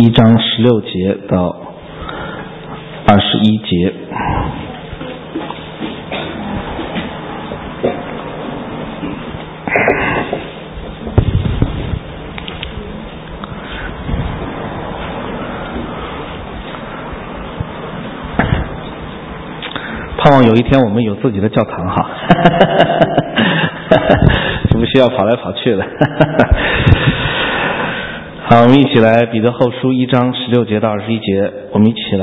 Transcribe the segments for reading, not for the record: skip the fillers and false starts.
1章16节到21节。盼望有一天我们有自己的教堂哈，就不需要跑来跑去的。好，我们一起来彼得后书1章16节到21节，我们一起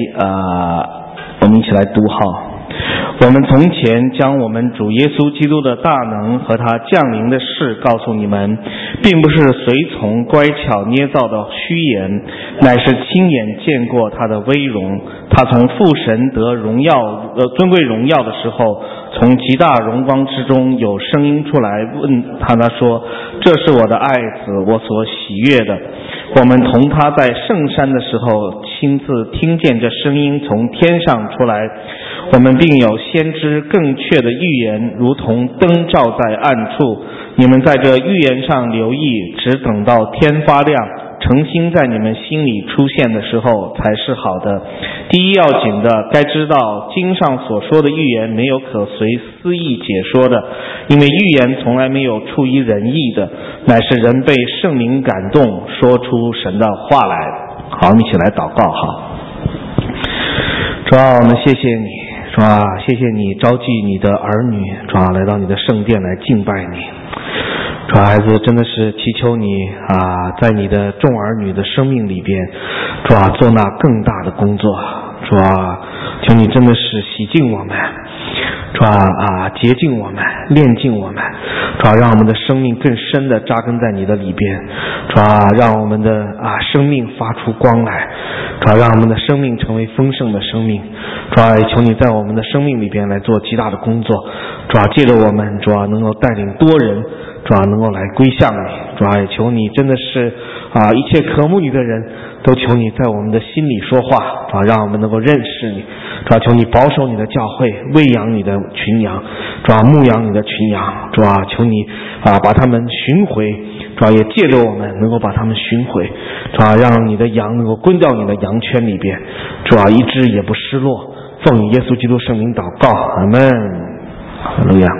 来读哈。我们从前将我们主耶稣基督的大能和他降临的事告诉你们，并不是随从乖巧捏造的虚言，乃是亲眼见过他的威荣。他从父神得尊贵荣耀的时候，从极大荣光之中有声音出来问他说，这是我的爱子，我所喜悦的。我们同他在圣山的时候亲自听见这声音从天上出来，我们并有先知更确的预言，如同灯照在暗处。你们在这预言上留意，只等到天发亮，诚心在你们心里出现的时候才是好的。第一要紧的，该知道经上所说的预言没有可随私意解说的，因为预言从来没有出于人意的，乃是人被圣灵感动，说出神的话来。好，我们一起来祷告哈。主啊，我们谢谢你，主啊，谢谢你召集你的儿女，主啊，来到你的圣殿来敬拜你。主啊，孩子，真的是祈求你在你的众儿女的生命里边，主啊，做那更大的工作。主啊，求你真的是洗净我们，主啊，洁净我们，炼净我们，主啊，让我们的生命更深的扎根在你的里边，主啊，让我们的生命发出光来，主啊，让我们的生命成为丰盛的生命，主啊，求你在我们的生命里边来做极大的工作，主啊，借着我们，主啊，能够带领多人，主啊，能够来归向你，主啊，也求你真的是一切渴慕你的人都求你在我们的心里说话，主啊，让我们能够认识你，主啊，求你保守你的教会，喂养你的群羊，主啊，牧养你的群羊，主啊，求你把他们寻回，主啊，也借着我们能够把他们寻回，主啊，让你的羊能够归到你的羊圈里边，主啊，一只也不失落。奉耶稣基督圣名祷告，阿们。哈利路亚。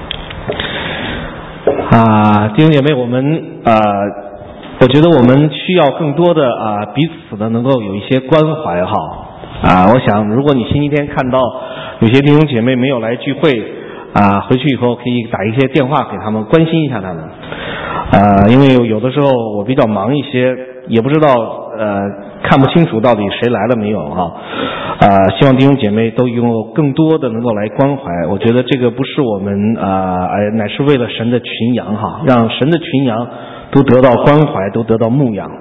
弟兄姐妹，我觉得我们需要更多的彼此的能够有一些关怀哈。我想如果你星期天看到有些弟兄姐妹没有来聚会回去以后可以打一些电话给他们，关心一下他们。因为有的时候我比较忙一些，也不知道看不清楚到底谁来了没有哈。希望弟兄姐妹都有更多的能够来关怀。我觉得这个不是我们乃是为了神的群羊哈，让神的群羊都得到关怀，都得到牧养。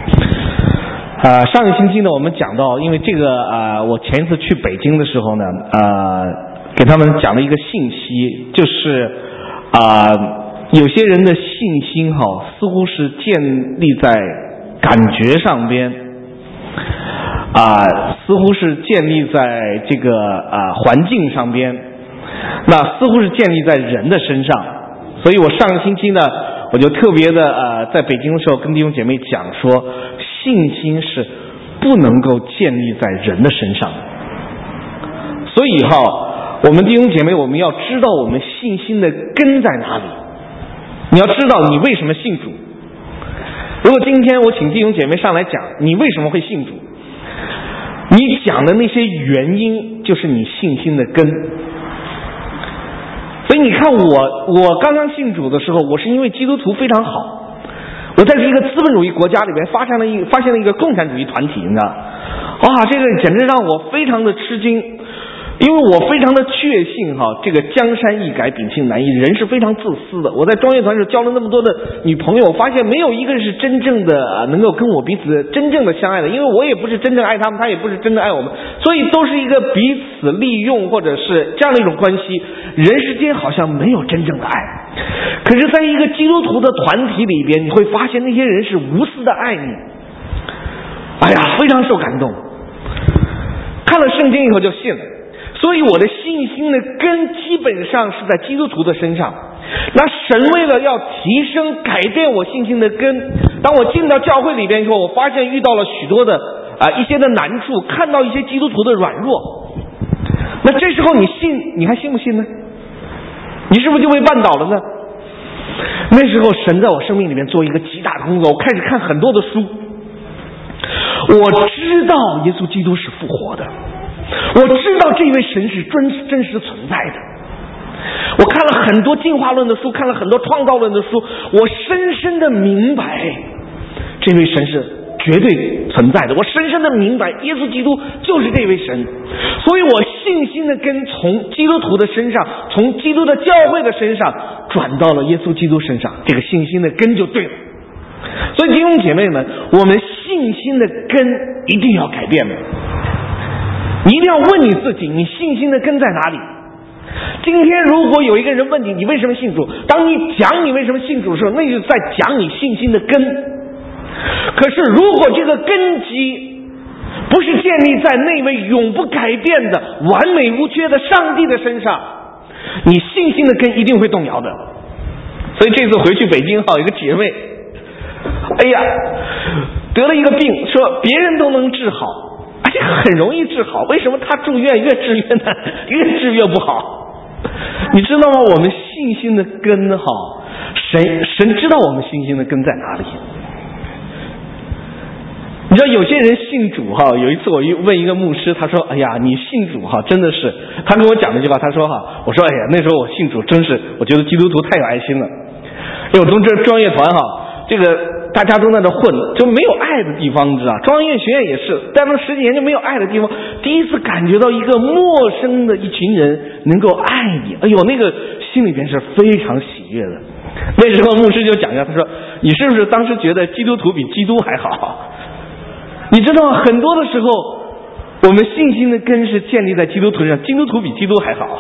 上个星期呢，我们讲到，因为这个我前一次去北京的时候呢，给他们讲了一个信息，就是有些人的信心似乎是建立在感觉上边，似乎是建立在这个环境上边，那似乎是建立在人的身上。所以我上个星期呢，我就特别的在北京的时候跟弟兄姐妹讲说，信心是不能够建立在人的身上。所以我们弟兄姐妹，我们要知道我们信心的根在哪里。你要知道你为什么信主。如果今天我请弟兄姐妹上来讲你为什么会信主，你讲的那些原因就是你信心的根。所以你看我刚刚信主的时候，我是因为基督徒非常好，我在一个资本主义国家里面发现了一个共产主义团体，你知道，这个简直让我非常的吃惊。因为我非常的确信这个江山易改，秉性难移，人是非常自私的。我在庄乐团时交了那么多的女朋友，发现没有一个是真正的能够跟我彼此真正的相爱的，因为我也不是真正爱他们，他也不是真正爱我们，所以都是一个彼此利用或者是这样的一种关系。人世间好像没有真正的爱，可是在一个基督徒的团体里边，你会发现那些人是无私的爱你。非常受感动，看了圣经以后就信了。所以我的信心的根基本上是在基督徒的身上。那神为了要提升改变我信心的根， 当我进到教会里边以后，我发现遇到了许多的一些的难处，看到一些基督徒的软弱。那这时候你还信不信呢？你是不是就被绊倒了呢？那时候神在我生命里面做一个极大的工作，我开始看很多的书，我知道耶稣基督是复活的，我知道这位神是真实存在的。我看了很多进化论的书，看了很多创造论的书，我深深的明白这位神是绝对存在的，我深深的明白耶稣基督就是这位神，所以我信心的根从基督徒的身上，从基督的教会的身上转到了耶稣基督身上，这个信心的根就对了。所以弟兄姐妹们，我们信心的根一定要改变的，你一定要问你自己，你信心的根在哪里？今天如果有一个人问你，你为什么信主？当你讲你为什么信主的时候，那就是在讲你信心的根。可是如果这个根基不是建立在那位永不改变的完美无缺的上帝的身上，你信心的根一定会动摇的。所以这次回去北京有一个姐妹，得了一个病，说别人都能治好，而且很容易治好，为什么她住院越治越难，越治越不好？你知道吗？我们信心的根神知道我们信心的根在哪里。你知道有些人信主有一次我问一个牧师，他说你信主真的是，他跟我讲那句话，他说我说那时候我信主真是，我觉得基督徒太有爱心了。因为我从这专业团这个大家都在那混，就没有爱的地方，你知道，中央音乐学院也是待了10几年就没有爱的地方，第一次感觉到一个陌生的一群人能够爱你，那个心里边是非常喜悦的。那时候牧师就讲一下，他说你是不是当时觉得基督徒比基督还好？你知道很多的时候我们信心的根是建立在基督徒上，基督徒比基督还好。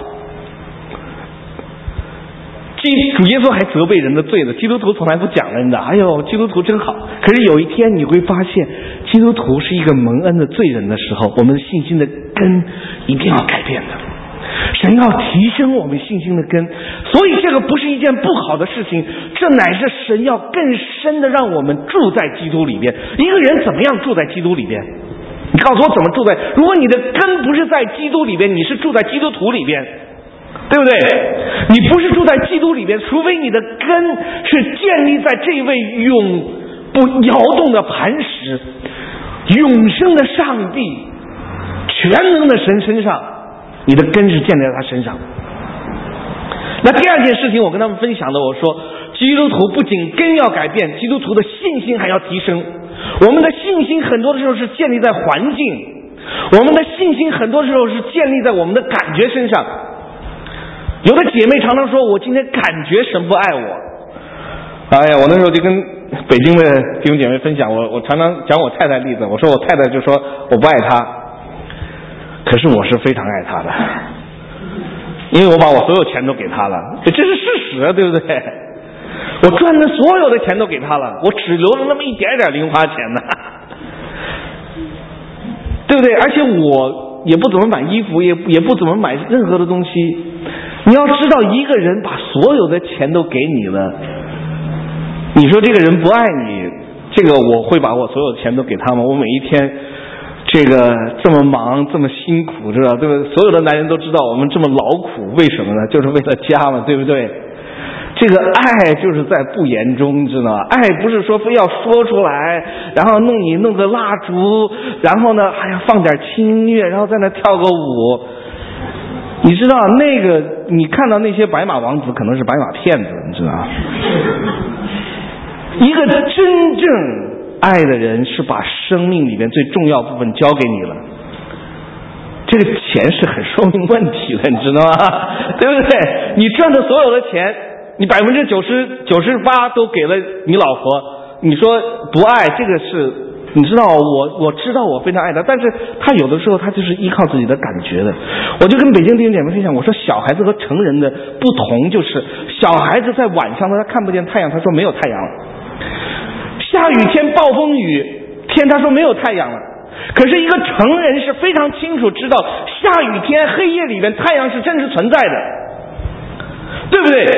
主耶稣还责备人的罪呢，基督徒从来不讲人的，基督徒真好。可是有一天你会发现，基督徒是一个蒙恩的罪人的时候，我们信心的根一定要改变的。神要提升我们信心的根，所以这个不是一件不好的事情，这乃是神要更深的让我们住在基督里边。一个人怎么样住在基督里边？你告诉我怎么住在？如果你的根不是在基督里边，你是住在基督徒里边，对不对？你不是住在基督里边，除非你的根是建立在这位永不摇动的磐石、永生的上帝、全能的神身上，你的根是建立在他身上。那第二件事情我跟他们分享的，我说基督徒不仅根要改变，基督徒的信心还要提升。我们的信心很多的时候是建立在环境，我们的信心很多时候是建立在我们的感觉身上。有的姐妹常常说，我今天感觉神不爱我。我那时候就跟北京的弟兄姐妹分享，我常常讲我太太例子，我说我太太就说我不爱她，可是我是非常爱她的，因为我把我所有钱都给她了，这是事实，对不对？我赚的所有的钱都给她了，我只留了那么一点点零花钱呢，对不对？而且我也不怎么买衣服，也不怎么买任何的东西。你要知道，一个人把所有的钱都给你了，你说这个人不爱你，这个我会把我所有的钱都给他吗？我每一天这么忙，这么辛苦，知道对不对？所有的男人都知道我们这么劳苦，为什么呢？就是为了家嘛，对不对？这个爱就是在不言中，知道吗？爱不是说非要说出来，然后弄个蜡烛，然后呢放点轻音乐，然后在那跳个舞。你知道那个，你看到那些白马王子可能是白马骗子，你知道吗？一个真正爱的人是把生命里面最重要部分交给你了。这个钱是很说明问题的，你知道吗？对不对？你赚的所有的钱，你98%都给了你老婆，你说不爱，这个是你知道，我知道我非常爱他，但是他有的时候他就是依靠自己的感觉的。我就跟北京弟兄姐妹分享，我说小孩子和成人的不同就是小孩子在晚上他看不见太阳，他说没有太阳了。下雨天暴风雨天，他说没有太阳了。可是一个成人是非常清楚知道下雨天黑夜里面太阳是真实存在的，对不对？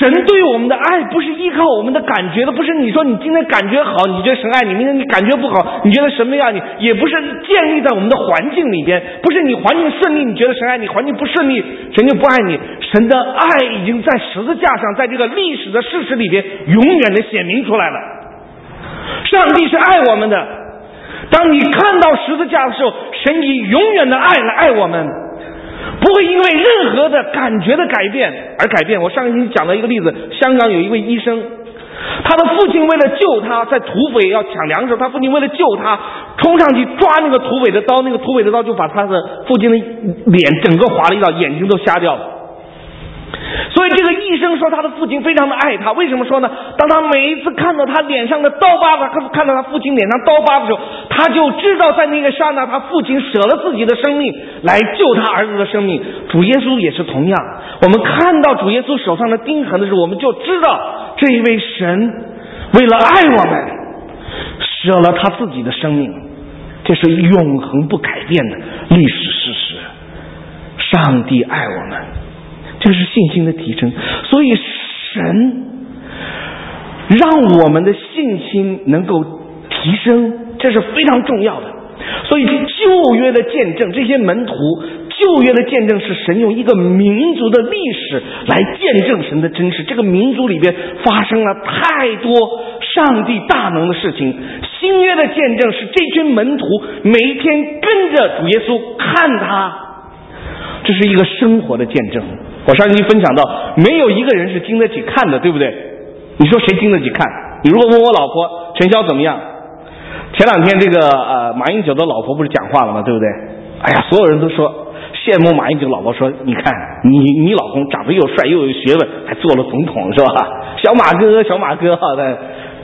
神对我们的爱不是依靠我们的感觉的，不是你说你今天感觉好，你觉得神爱你；明天你感觉不好，你觉得神没爱你，也不是建立在我们的环境里边，不是你环境顺利你觉得神爱你，环境不顺利神就不爱你。神的爱已经在十字架上，在这个历史的事实里边永远的显明出来了。上帝是爱我们的，当你看到十字架的时候，神以永远的爱来爱我们，不会因为任何的感觉的改变而改变。我上一期讲了一个例子，香港有一位医生，他的父亲为了救他，在土匪要抢粮食，他父亲为了救他冲上去抓那个土匪的刀，那个土匪的刀就把他的父亲的脸整个划了一道，眼睛都瞎掉了。所以这个医生说他的父亲非常的爱他，为什么说呢？当他每一次看到他脸上的刀疤，看到他父亲脸上刀疤的时候，他就知道在那个刹那他父亲舍了自己的生命来救他儿子的生命。主耶稣也是同样，我们看到主耶稣手上的钉痕的时候，我们就知道这一位神为了爱我们舍了他自己的生命，这是永恒不改变的历史事实。上帝爱我们，这个是信心的提升。所以神让我们的信心能够提升，这是非常重要的。所以旧约的见证，这些门徒旧约的见证是神用一个民族的历史来见证神的真实。这个民族里边发生了太多上帝大能的事情。新约的见证是这群门徒每一天跟着主耶稣看他，这是一个生活的见证。我上一集分享到，没有一个人是经得起看的，对不对？你说谁经得起看？你如果问我老婆陈潇怎么样，前两天这个马英九的老婆不是讲话了吗？对不对？哎呀，所有人都说羡慕马英九老婆，说你看你老公长得又帅又有学问，还做了总统，是吧？小马哥好的，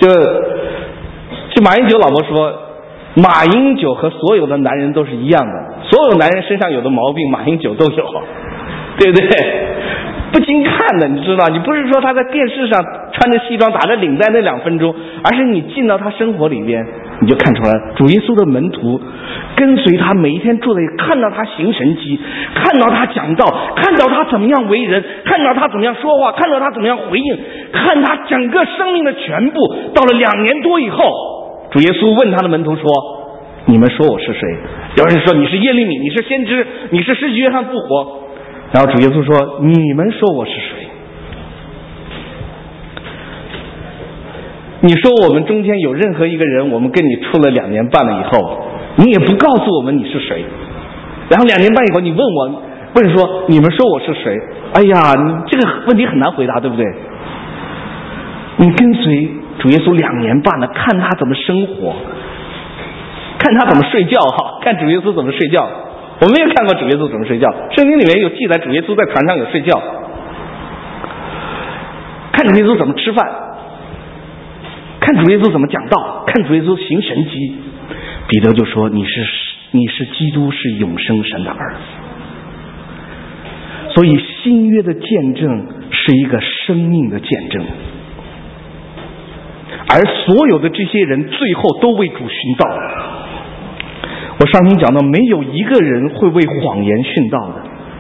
就马英九老婆说，马英九和所有的男人都是一样的，所有男人身上有的毛病马英九都有，对不对？不经看的，你知道，你不是说他在电视上穿着西装打着领带那2分钟，而是你进到他生活里边，你就看出来主耶稣的门徒跟随他每一天住在，看到他行神迹，看到他讲道，看到他怎么样为人，看到他怎么样说话，看到他怎么样回应，看他整个生命的全部。到了2年多以后，主耶稣问他的门徒说，你们说我是谁？有人说你是耶利米，你是先知，你是施洗约翰复活。然后主耶稣说，你们说我是谁？你说我们中间有任何一个人，我们跟你处了2年半了以后，你也不告诉我们你是谁，然后2年半以后你问说你们说我是谁？哎呀，你这个问题很难回答，对不对？你跟随主耶稣2年半了，看他怎么生活，看他怎么睡觉哈，看主耶稣怎么睡觉。我们也看过主耶稣怎么睡觉，圣经里面有记载主耶稣在船上有睡觉，看主耶稣怎么吃饭，看主耶稣怎么讲道，看主耶稣行神迹。彼得就说，你是基督，是永生神的儿子。所以新约的见证是一个生命的见证，而所有的这些人最后都为主殉道。我上期讲到，没有一个人会为谎言殉道的。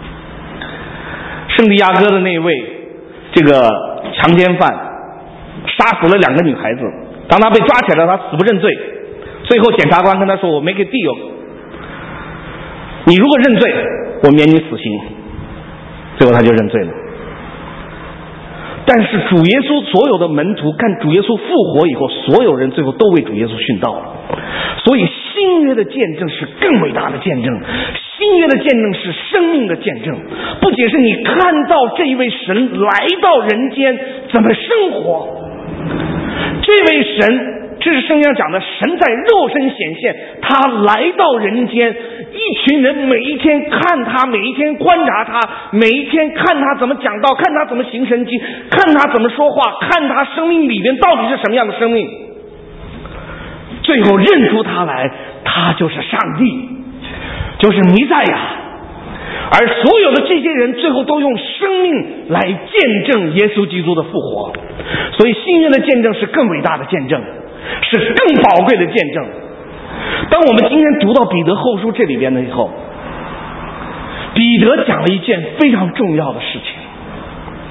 圣地亚哥的那位这个强奸犯杀死了2个女孩子，当他被抓起来，他死不认罪，最后检察官跟他说，我 make a deal， 你如果认罪我免你死刑，最后他就认罪了。但是主耶稣所有的门徒看主耶稣复活以后，所有人最后都为主耶稣殉道了。所以新约的见证是更伟大的见证，新约的见证是生命的见证，不仅是你看到这一位神来到人间怎么生活，这位神，这是圣经上讲的，神在肉身显现，他来到人间，一群人每一天看他，每一天观察他，每一天看他怎么讲道，看他怎么行神迹，看他怎么说话，看他生命里边到底是什么样的生命，最后认出他来，他就是上帝，就是弥赛亚。而所有的这些人最后都用生命来见证耶稣基督的复活。所以新约的见证是更伟大的见证，是更宝贵的见证。当我们今天读到彼得后书这里边的以后，彼得讲了一件非常重要的事情。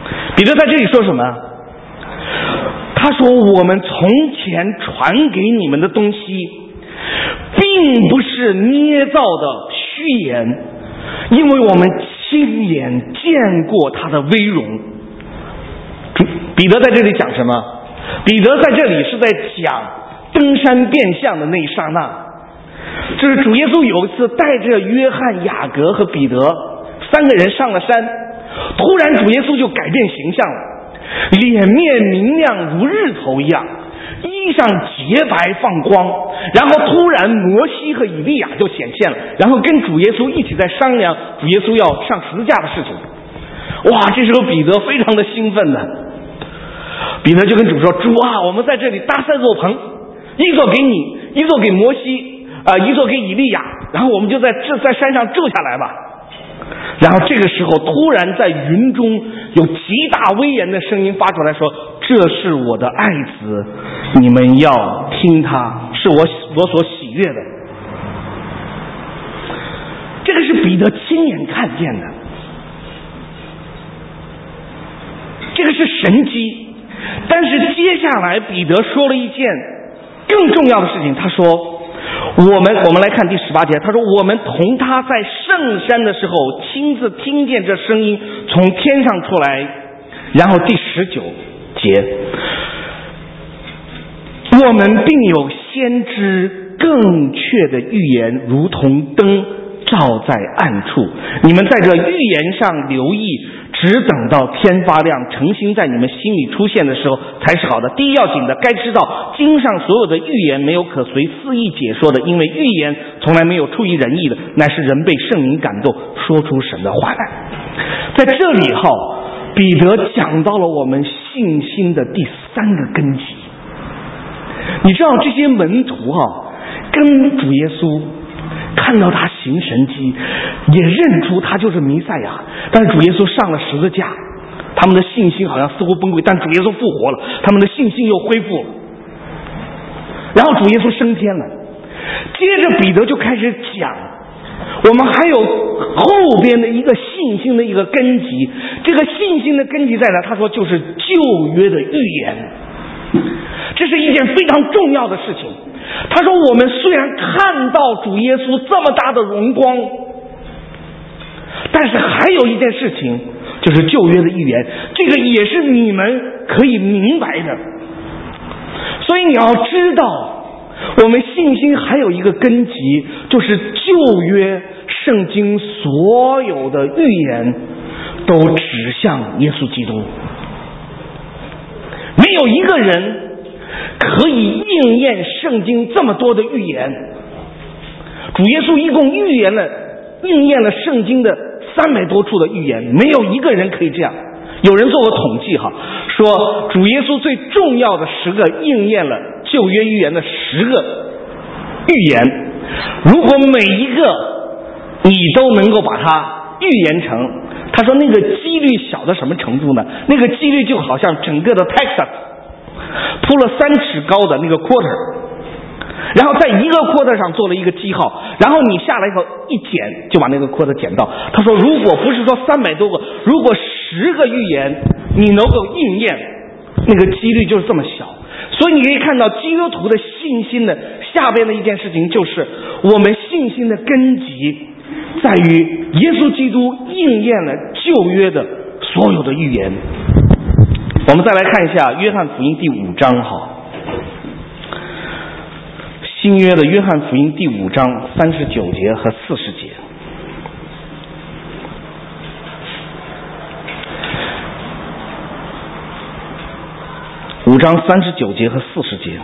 彼得在这里说什么？他说我们从前传给你们的东西并不是捏造的虚言，因为我们亲眼见过他的威荣。彼得在这里讲什么？彼得在这里是在讲登山变像的那一刹那，就是主耶稣有一次带着约翰、雅各和彼得三个人上了山，突然主耶稣就改变形象了，脸面明亮如日头一样，衣裳洁白放光，然后突然摩西和以利亚就显现了，然后跟主耶稣一起在商量主耶稣要上十字架的事情。哇，这时候彼得非常的兴奋呢，彼得就跟主说：主啊，我们在这里搭3座棚，一座给你，一座给摩西，一座给以利亚，然后我们就在山上住下来吧。然后这个时候突然在云中有极大威严的声音发出来说：这是我的爱子，你们要听他，是我所喜悦的。这个是彼得亲眼看见的，这个是神迹。但是接下来彼得说了一件更重要的事情，他说我们来看第18节，他说我们同他在圣山的时候亲自听见这声音从天上出来。然后第19节，我们并有先知更确的预言，如同灯照在暗处，你们在这预言上留意，只等到天发亮，诚心在你们心里出现的时候才是好的。第一要紧的，该知道经上所有的预言没有可随肆意解说的，因为预言从来没有出于人意的，乃是人被圣灵感动，说出神的话来。在这里彼得讲到了我们信心的第3个根基。你知道这些门徒跟主耶稣看到他行神迹，也认出他就是弥赛亚，但是主耶稣上了十字架，他们的信心好像似乎崩溃，但主耶稣复活了，他们的信心又恢复了，然后主耶稣升天了。接着彼得就开始讲我们还有后边的一个信心的一个根基，这个信心的根基在哪？他说就是旧约的预言，这是一件非常重要的事情。他说我们虽然看到主耶稣这么大的荣光，但是还有一件事情，就是旧约的预言，这个也是你们可以明白的。所以你要知道我们信心还有一个根基，就是旧约圣经所有的预言都指向耶稣基督，没有一个人可以应验圣经这么多的预言。主耶稣一共应验了圣经的300多处的预言，没有一个人可以这样。有人做过统计说主耶稣最重要的10个应验了旧约预言的10个预言，如果每一个你都能够把它预言成，他说那个几率小到什么程度呢？那个几率就好像整个的 Texas 铺了3尺高的那个 quarter， 然后在一个 quarter 上做了一个记号，然后你下来以后一剪就把那个 quarter 剪到。他说如果不是说300多个，如果10个预言你能够应验，那个几率就是这么小。所以你可以看到基督徒的信心的下边的一件事情，就是我们信心的根基在于耶稣基督应验了旧约的所有的预言。我们再来看一下约翰福音第5章新约的约翰福音第5章39节和40节。5章39节和40节。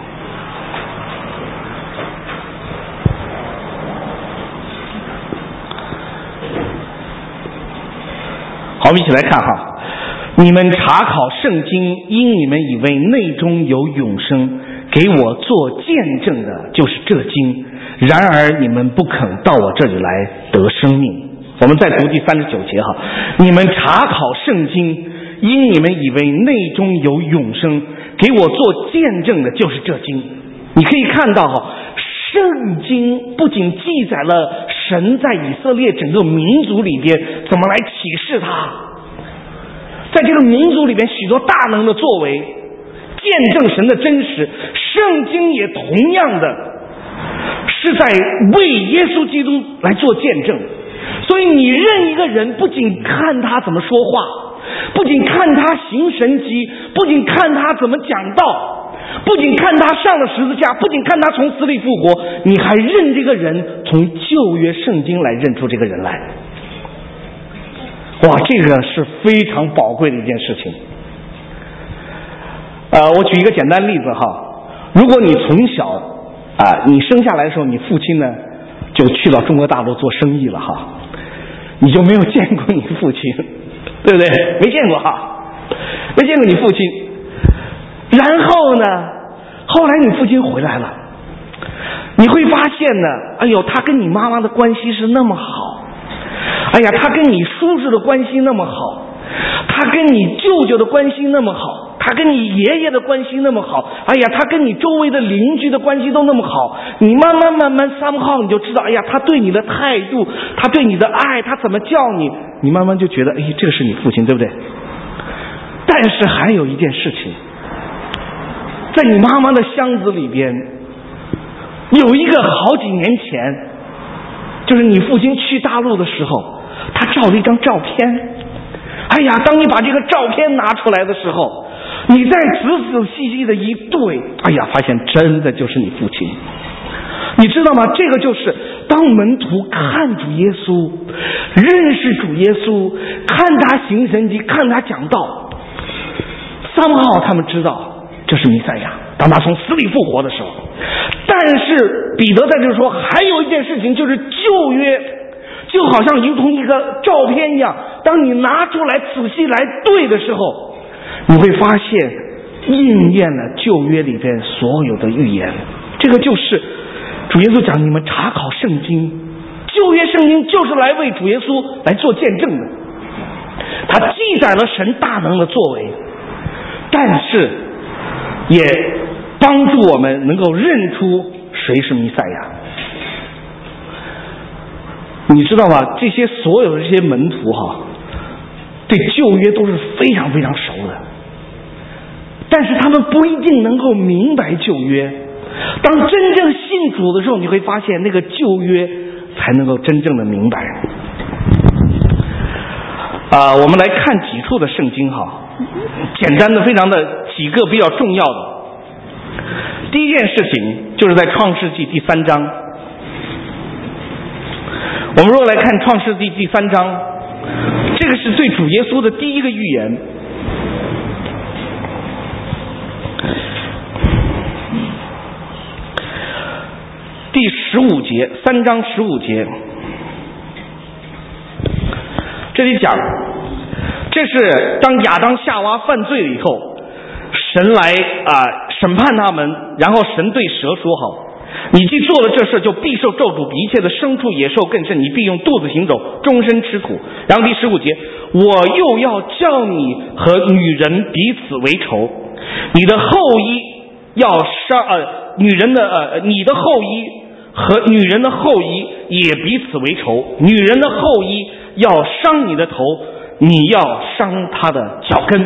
好，我们一起来看你们查考圣经，因你们以为内中有永生，给我做见证的就是这经，然而你们不肯到我这里来得生命。我们再读第39节你们查考圣经，因你们以为内中有永生，给我做见证的就是这经。你可以看到圣经不仅记载了神在以色列整个民族里边怎么来启示他， 在这个民族里边许多大能的作为，见证神的真实。圣经也同样的是在为耶稣基督来做见证。所以你认一个人，不仅看他怎么说话，不仅看他行神迹，不仅看他怎么讲道，不仅看他上了十字架，不仅看他从死里复活，你还认这个人，从旧约圣经来认出这个人来。哇，这个是非常宝贵的一件事情。我举一个简单例子哈，如果你从小你生下来的时候，你父亲呢就去到中国大陆做生意了哈，你就没有见过你父亲，对不对？没见过哈，没见过你父亲。然后呢，后来你父亲回来了，你会发现呢，哎呦，他跟你妈妈的关系是那么好，哎呀，他跟你叔叔的关系那么好，他跟你舅舅的关系那么好，他跟你爷爷的关系那么好，哎呀，他跟你周围的邻居的关系都那么好，你慢慢somehow你就知道，哎呀，他对你的态度，他对你的爱，他怎么叫你，你慢慢就觉得，哎，这个是你父亲，对不对？但是还有一件事情，在你妈妈的箱子里边有一个好几年前，就是你父亲去大陆的时候，他照了一张照片。哎呀，当你把这个照片拿出来的时候，你再仔仔细细的一对，哎呀，发现真的就是你父亲。你知道吗？这个就是当门徒看主耶稣，认识主耶稣，看他行神迹，看他讲道，somehow他们知道这是弥赛亚，当他从死里复活的时候。但是彼得在这说，还有一件事情，就是旧约就好像如同一个照片一样，当你拿出来仔细来对的时候，你会发现应验了旧约里边所有的预言。这个就是主耶稣讲，你们查考圣经，旧约圣经就是来为主耶稣来做见证的，它记载了神大能的作为，但是也帮助我们能够认出谁是弥赛亚。你知道吗？这些所有的这些门徒哈，对旧约都是非常非常熟的，但是他们不一定能够明白旧约。当真正信主的时候，你会发现那个旧约才能够真正的明白。我们来看几处的圣经哈，简单的非常的几个比较重要的。第一件事情就是在创世纪第3章。我们如果来看创世纪第3章，这个是对主耶稣的第一个预言。第15节，3章15节，这里讲，这是当亚当夏娃犯罪了以后，神来审判他们，然后神对蛇说好，你既做了这事，就必受咒诅，比一切的牲畜野兽更甚，你必用肚子行走，终身吃苦。然后第15节，我又要叫你和女人彼此为仇，你的后裔要伤你的后裔和女人的后裔也彼此为仇，女人的后裔要伤你的头，你要伤她的脚跟。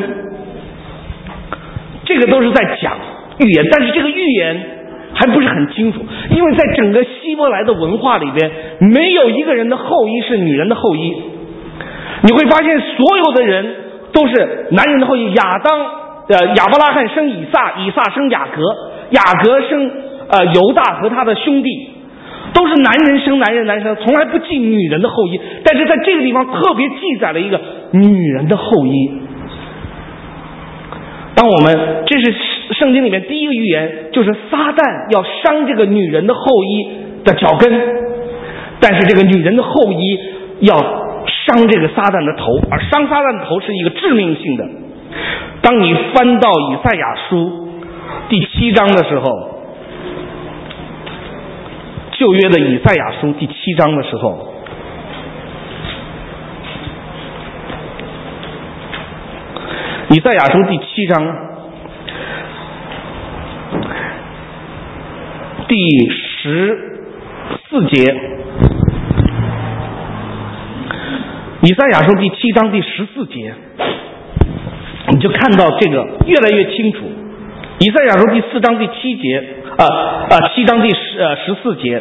这个都是在讲预言，但是这个预言还不是很清楚，因为在整个希伯来的文化里边，没有一个人的后裔是女人的后裔。你会发现所有的人都是男人的后裔，亚伯拉罕生以撒，以撒生雅各，雅各生犹大和他的兄弟，都是男人生男人，从来不记女人的后裔。但是在这个地方特别记载了一个女人的后裔。这是圣经里面第一个预言，就是撒旦要伤这个女人的后裔的脚跟，但是这个女人的后裔要伤这个撒旦的头，而伤撒旦的头是一个致命性的。当你翻到以赛亚书第7章的时候，旧约的以赛亚书第7章的时候，以赛亚书第7章第14节，以赛亚书第7章第14节， 你就看到这个越来越清楚。以赛亚书第4章第7节，7章第14节，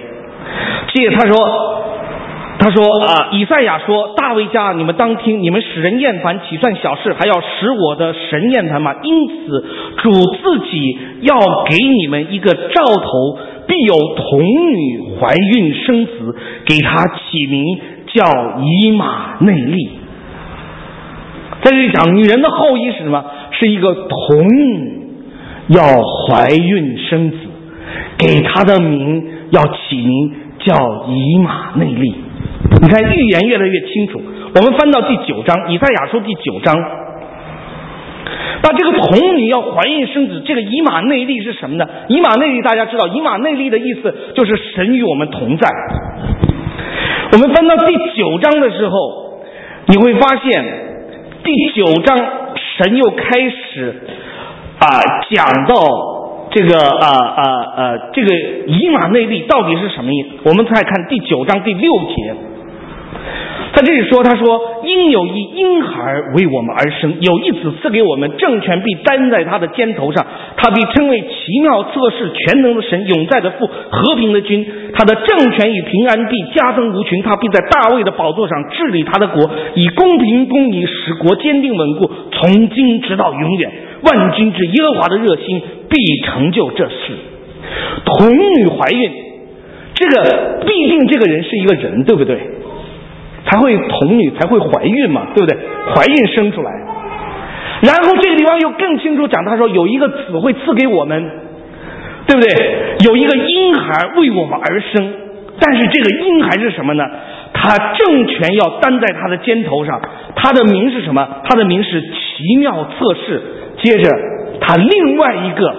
他说以赛亚说，大卫家，你们当听，你们使人厌烦岂算小事，还要使我的神厌烦吗？因此主自己要给你们一个兆头，必有童女怀孕生子，给他起名叫以马内利。在这里讲女人的后裔是什么？是一个童女要怀孕生子，给他的名要起名叫以马内利。你看预言越来越清楚。我们翻到第9章，以赛亚书第9章，那这个童女要怀孕生子，这个以马内利是什么呢？以马内利大家知道，以马内利的意思就是神与我们同在。我们翻到第9章的时候，你会发现第9章神又开始讲到这个这个以马内利到底是什么意思？我们再看第9章第6节，在这里说，他说因有一婴孩为我们而生，有一子赐给我们，政权必担在他的肩头上，他必称为奇妙测试全能的神，永在的父，和平的君，他的政权与平安必加增无穷，他必在大卫的宝座上治理他的国，以公平公义使国坚定稳固，从今直到永远。万军之耶和华的热心必成就这事。童女怀孕，这个必定这个人是一个人，对不对？才会童女才会怀孕嘛，对不对？怀孕生出来。然后这个地方又更清楚讲，他说有一个子会赐给我们，对不对？有一个婴孩为我们而生，但是这个婴孩是什么呢？他政权要担在他的肩头上，他的名是什么？他的名是奇妙测试。接着他另外一个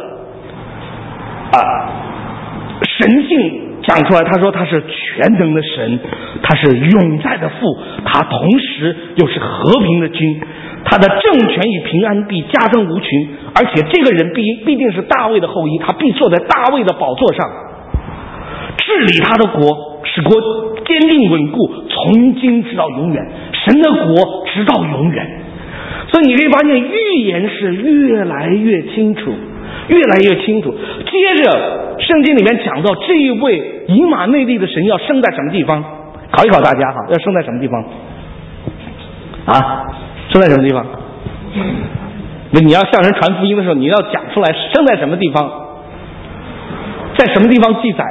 神性讲出来，他说他是全能的神，他是永在的父，他同时又是和平的君，他的政权与平安必加增无穷，而且这个人必定是大卫的后裔，他必坐在大卫的宝座上，治理他的国，使国坚定稳固，从今直到永远，神的国直到永远。所以你可以发现预言是越来越清楚，越来越清楚。接着圣经里面讲到这一位以马内利的神要生在什么地方，考一考大家哈，要生在什么地方生在什么地方？你要向人传福音的时候，你要讲出来生在什么地方，在什么地方记载？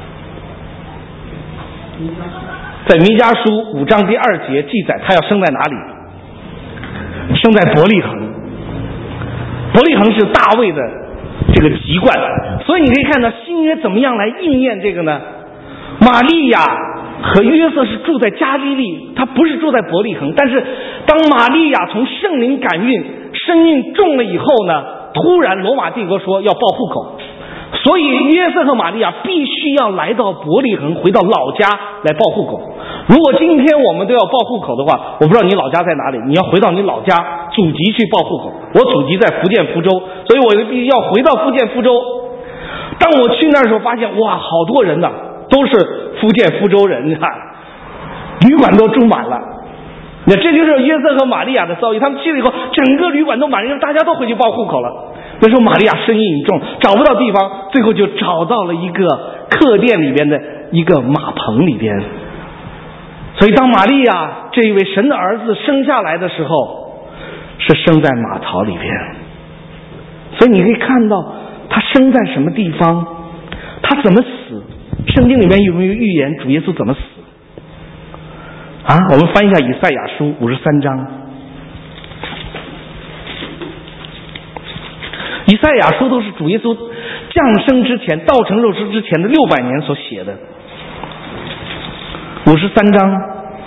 在弥迦书5章第2节记载他要生在哪里？生在伯利恒。伯利恒是大卫的这个籍贯，所以你可以看到新约怎么样来应验这个呢？玛利亚和约瑟是住在加利利，他不是住在伯利恒，但是当玛利亚从圣灵感孕，身孕重了以后呢，突然罗马帝国说要报户口，所以约瑟和玛利亚必须要来到伯利恒，回到老家来报户口。如果今天我们都要报户口的话，我不知道你老家在哪里，你要回到你老家祖籍去报户口。我祖籍在福建福州，所以我必须要回到福建福州。当我去那儿的时候，发现哇，好多人呐，都是福建福州人旅馆都住满了。那这就是约瑟和玛利亚的遭遇，他们去了以后，整个旅馆都满人，大家都回去报户口了。那时候玛利亚身孕重，找不到地方，最后就找到了一个客店里边的一个马棚里边。所以当玛利亚这一位神的儿子生下来的时候，是生在马槽里边。所以你可以看到他生在什么地方，他怎么死，圣经里面有没有预言主耶稣怎么死我们翻一下以赛亚书53章。以赛亚书都是主耶稣降生之前，道成肉身之前的600年所写的。53章，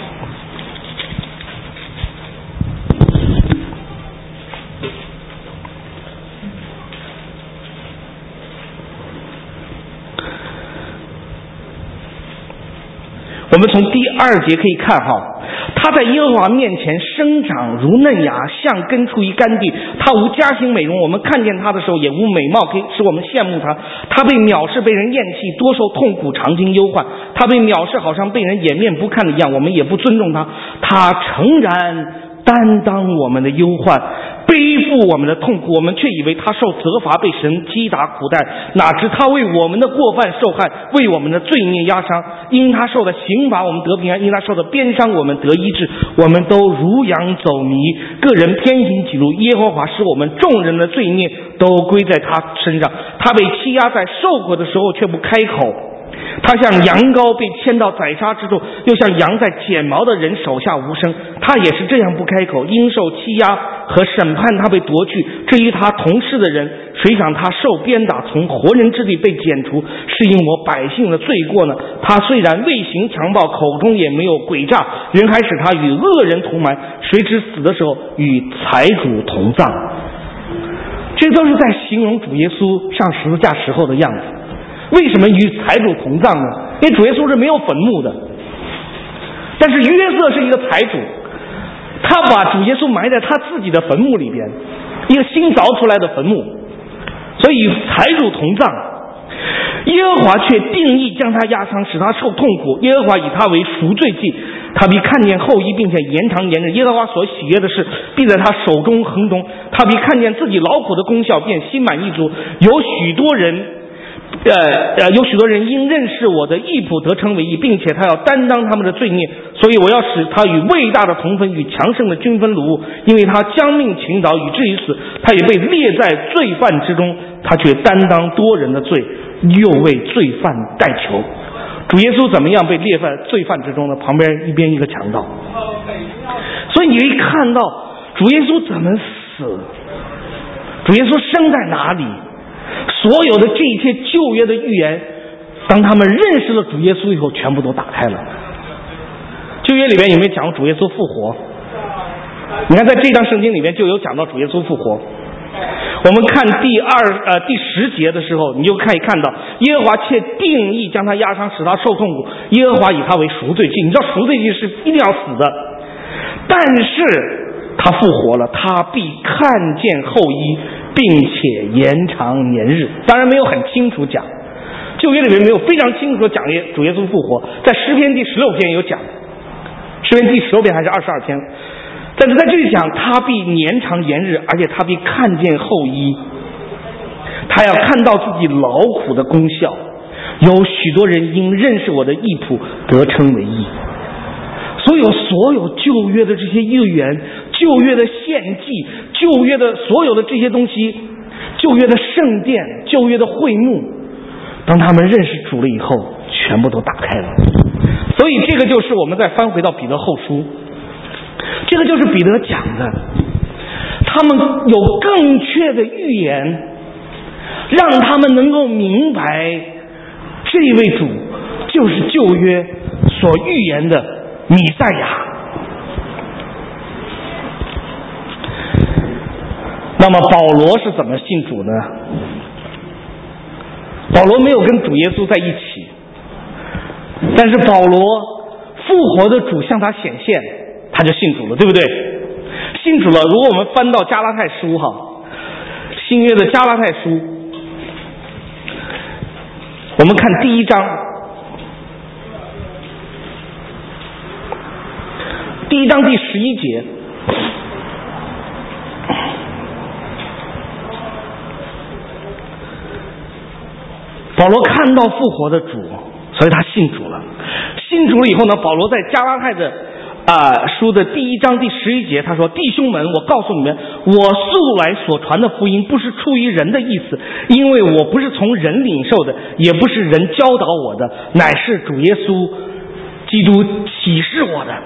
我们从第2节可以看他在耶和华面前生长如嫩芽，像根出于干地。他无家型美容，我们看见他的时候也无美貌可以使我们羡慕他。他被藐视，被人厌弃，多受痛苦，常经忧患。他被藐视，好像被人掩面不看的一样，我们也不尊重他。他诚然担当我们的忧患，背负我们的痛苦，我们却以为他受责罚，被神击打苦待，哪知他为我们的过犯受害，为我们的罪孽压伤。因他受的刑罚我们得平安，因他受的鞭伤我们得医治。我们都如羊走迷，个人偏行己路。耶和华使我们众人的罪孽都归在他身上。他被欺压，在受苦的时候却不开口。他像羊羔被牵到宰杀之处，又像羊在剪毛的人手下无声。他也是这样不开口，因受欺压和审判，他被夺去。至于他同事的人，谁想他受鞭打，从活人之地被剪除，是因我百姓的罪过呢？他虽然未行强暴，口中也没有诡诈，人还使他与恶人同埋，谁知死的时候与财主同葬。这都是在形容主耶稣上十字架时候的样子。为什么与财主同葬呢？因为主耶稣是没有坟墓的，但是约瑟是一个财主，他把主耶稣埋在他自己的坟墓里边，一个新凿出来的坟墓，所以与财主同葬。耶和华却定义将他压伤，使他受痛苦。耶和华以他为赎罪祭，他必看见后裔，并且延长年日。耶和华所喜悦的事，必在他手中亨通。他必看见自己劳苦的功效，便心满意足。有许多人因认识我的义仆得称为义，并且他要担当他们的罪孽，所以我要使他与伟大的同分，与强盛的均分掳物，因为他将命倾倒，以至于死。他也被列在罪犯之中，他却担当多人的罪，又为罪犯代求。主耶稣怎么样被列在罪犯之中呢？旁边一边一个强盗。所以你可以看到主耶稣怎么死，主耶稣生在哪里，所有的这一切旧约的预言，当他们认识了主耶稣以后，全部都打开了。旧约里面有没有讲主耶稣复活？你看在这章圣经里面就有讲到主耶稣复活。我们看第10节的时候，你就可以看到耶和华却定义将他压伤，使他受痛苦。耶和华以他为赎罪祭，你知道赎罪祭是一定要死的，但是他复活了，他必看见后裔，并且延长年日。当然没有很清楚讲，旧约里面没有非常清楚讲主耶稣复活，在诗篇第16篇有讲，诗篇第16篇还是22篇，但是在这里讲他必延长年日，而且他必看见后裔，他要看到自己劳苦的功效。有许多人因认识我的义仆得称为义。所有旧约的这些预言，旧约的献祭，旧约的所有的这些东西，旧约的圣殿，旧约的会幕，当他们认识主了以后，全部都打开了。所以这个就是我们再翻回到彼得后书，这个就是彼得讲的，他们有更确的预言，让他们能够明白这位主就是旧约所预言的弥赛亚。那么保罗是怎么信主呢？保罗没有跟主耶稣在一起，但是保罗复活的主向他显现，他就信主了，对不对？信主了。如果我们翻到加拉太书新约的加拉太书，我们看第1章，第11节，保罗看到复活的主，所以他信主了。信主了以后呢，保罗在加拉太的书的第1章第11节，他说：弟兄们，我告诉你们，我素来所传的福音不是出于人的意思，因为我不是从人领受的，也不是人教导我的，乃是主耶稣基督启示我的。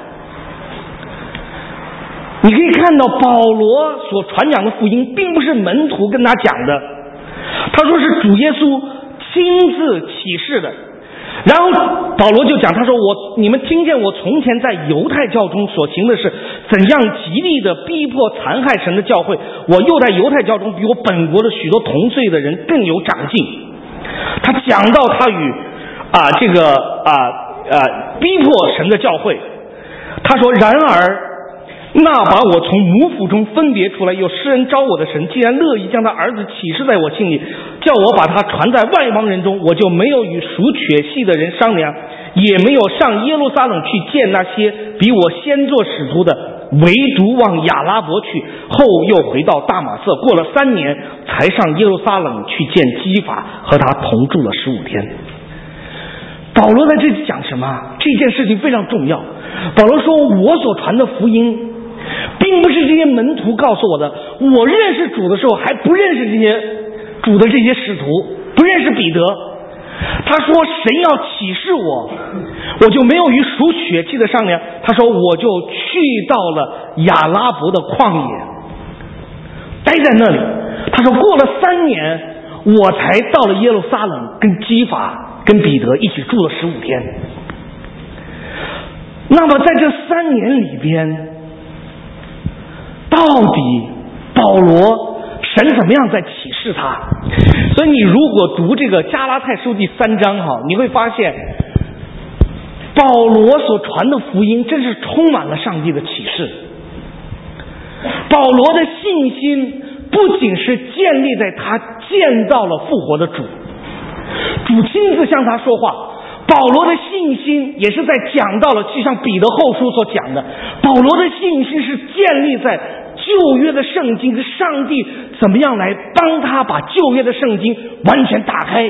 你可以看到保罗所传讲的福音并不是门徒跟他讲的，他说是主耶稣亲自启示的。然后保罗就讲，他说你们听见我从前在犹太教中所行的是怎样极力的逼迫残害神的教会，我又在犹太教中比我本国的许多同岁的人更有长进。他讲到他与逼迫神的教会，他说然而那把我从母腹中分别出来有施恩召我的神，既然乐意将他儿子启示在我心里，叫我把他传在外邦人中，我就没有与属血气的人商量，也没有上耶路撒冷去见那些比我先做使徒的， 唯独往亚拉伯去，后又回到大马色，过了3年才上耶路撒冷去见基法，和他同住了15天。保罗在这里讲什么？这件事情非常重要。保罗说，我所传的福音并不是这些门徒告诉我的，我认识主的时候还不认识这些主的这些使徒，不认识彼得。他说神要启示我，我就没有与属血气的商量。他说我就去到了亚拉伯的旷野，待在那里。他说过了3年，我才到了耶路撒冷，跟基法跟彼得一起住了15天。那么在这3年里边，到底保罗神怎么样在启示他？所以你如果读这个加拉太书第3章你会发现保罗所传的福音真是充满了上帝的启示。保罗的信心不仅是建立在他见到了复活的主亲自向他说话，保罗的信心也是在讲到了，就像彼得后书所讲的，保罗的信心是建立在旧约的圣经，上帝怎么样来帮他把旧约的圣经完全打开，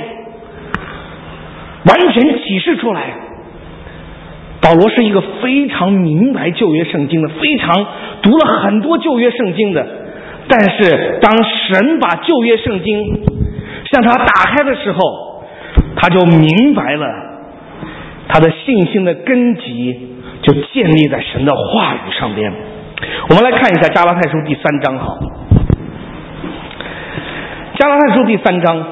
完全启示出来。保罗是一个非常明白旧约圣经的，非常读了很多旧约圣经的，但是当神把旧约圣经向他打开的时候，他就明白了他的信心的根基就建立在神的话语上边。我们来看一下加拉太书第3章加拉太书第3章，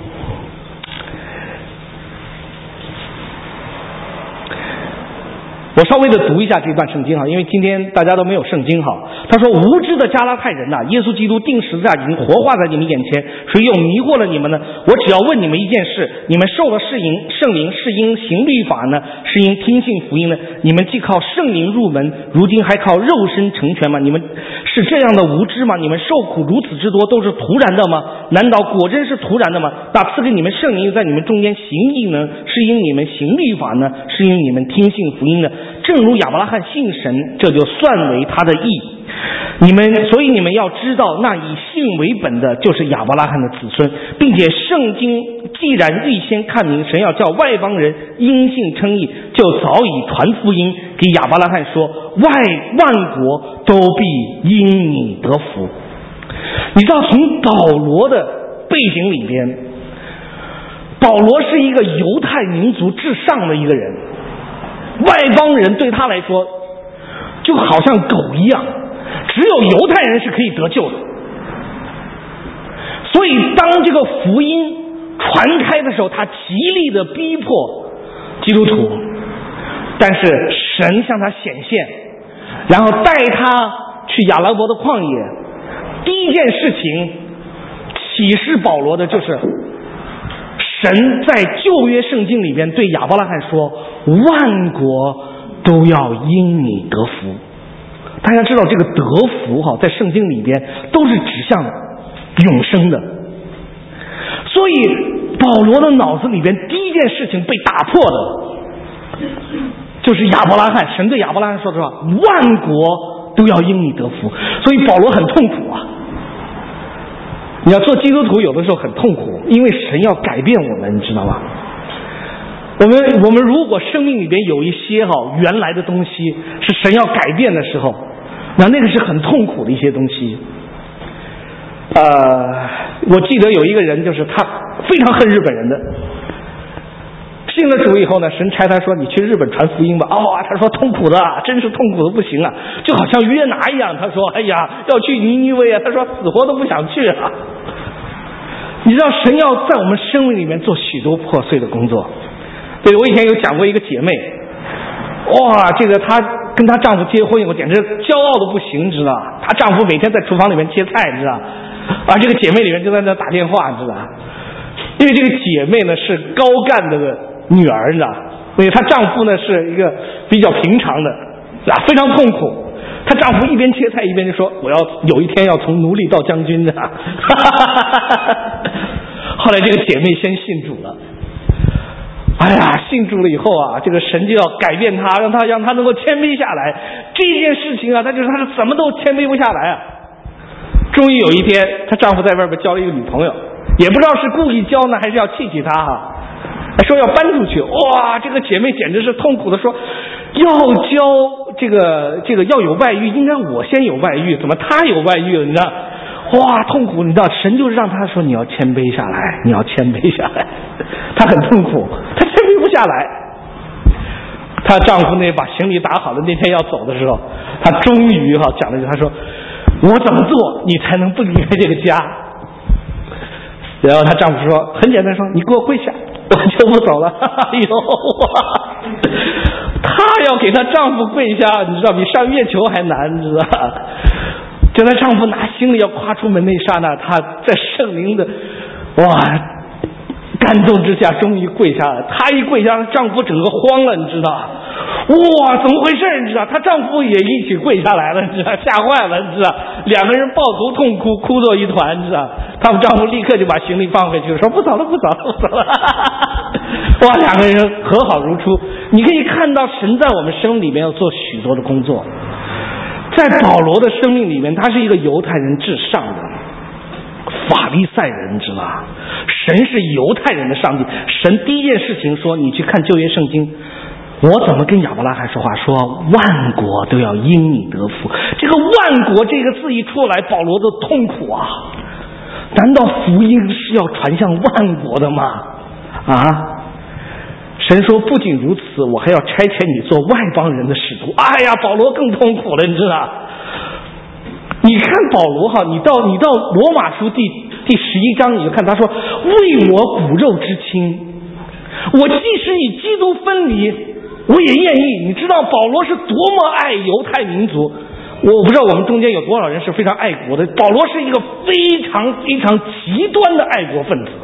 我稍微的读一下这段圣经因为今天大家都没有圣经他说无知的加拉太人耶稣基督钉十字架已经活化在你们眼前，谁又迷惑了你们呢？我只要问你们一件事，你们受了圣灵是因行律法呢，是因听信福音呢？你们既靠圣灵入门，如今还靠肉身成全吗？你们是这样的无知吗？你们受苦如此之多，都是徒然的吗？难道果真是徒然的吗？那赐给你们圣灵在你们中间行义呢，是因你们行律法呢，是因你们听信福音呢？正如亚伯拉罕信神，这就算为他的义。所以你们要知道，那以信为本的就是亚伯拉罕的子孙，并且圣经既然预先看明神要叫外邦人因信称义，就早已传福音给亚伯拉罕说，万国都必因你得福。你知道从保罗的背景里边，保罗是一个犹太民族至上的一个人，外邦人对他来说就好像狗一样，只有犹太人是可以得救的。所以当这个福音传开的时候，他极力的逼迫基督徒，但是神向他显现，然后带他去亚拉伯的旷野。第一件事情启示保罗的就是神在旧约圣经里边对亚伯拉罕说，万国都要因你得福。大家知道这个得福在圣经里边都是指向永生的，所以保罗的脑子里边第一件事情被打破的就是亚伯拉罕，神对亚伯拉罕说的话，万国都要因你得福。所以保罗很痛苦你要做基督徒有的时候很痛苦，因为神要改变我们，你知道吗？我们如果生命里边有一些原来的东西是神要改变的时候，那个是很痛苦的一些东西。我记得有一个人，就是他非常恨日本人的，信了主以后呢，神差他说你去日本传福音吧。他说痛苦的，真是痛苦的不行啊，就好像约拿一样。他说哎呀，要去尼尼微他说死活都不想去你知道神要在我们生命里面做许多破碎的工作。对，我以前有讲过一个姐妹，这个她跟她丈夫结婚以后简直骄傲的不行，知道？她丈夫每天在厨房里面切菜，知道？这个姐妹里面就在那打电话，知道？因为这个姐妹呢是高干的女儿，你知道？所以她丈夫呢是一个比较平常的，非常痛苦。她丈夫一边切菜一边就说，我要有一天要从奴隶到将军的。后来这个姐妹先信主了。 哎呀，信主了以后啊，这个神就要改变他，让他能够谦卑下来。这件事情啊，他是怎么都谦卑不下来啊。终于有一天，她丈夫在外边交了一个女朋友，也不知道是故意交呢，还是要气气她哈。说要搬出去，哇，这个姐妹简直是痛苦的说，要交这个要有外遇，应该我先有外遇，怎么他有外遇了？你知道？哇，痛苦！你知道，神就是让她说你要谦卑下来，你要谦卑下来。她很痛苦，她谦卑不下来。她丈夫那把行李打好了，那天要走的时候，她终于讲了一句，她说：“我怎么做，你才能不离开这个家？”然后她丈夫说：“很简单，说你给我跪下，我就不走了。”哎呦哇！她要给她丈夫跪下，你知道，比上月球还难，你知道。就她丈夫拿行李要跨出门那一刹那，她在圣灵的感动之下，终于跪下了。她一跪下，丈夫整个慌了，你知道？哇，怎么回事？你知道？她丈夫也一起跪下来了，你知道？吓坏了，你知道？两个人抱头痛哭，哭作一团，你知道？他们丈夫立刻就把行李放回去，说不走了。哇，两个人和好如初。你可以看到神在我们生命里面要做许多的工作。在保罗的生命里面，他是一个犹太人至上的法利赛人，你知道吗？神是犹太人的上帝。神第一件事情说，你去看旧约圣经，我怎么跟亚伯拉罕说话？说万国都要因你得福。这个万国这个字一出来，保罗的痛苦啊！难道福音是要传向万国的吗？啊！神说不仅如此，我还要差遣你做外邦人的使徒。哎呀，保罗更痛苦了，你知道？你看保罗你到罗马书第11章，你就看他说，为我骨肉之亲，我即使与基督分离，我也愿意。你知道保罗是多么爱犹太民族？我不知道我们中间有多少人是非常爱国的。保罗是一个非常非常极端的爱国分子。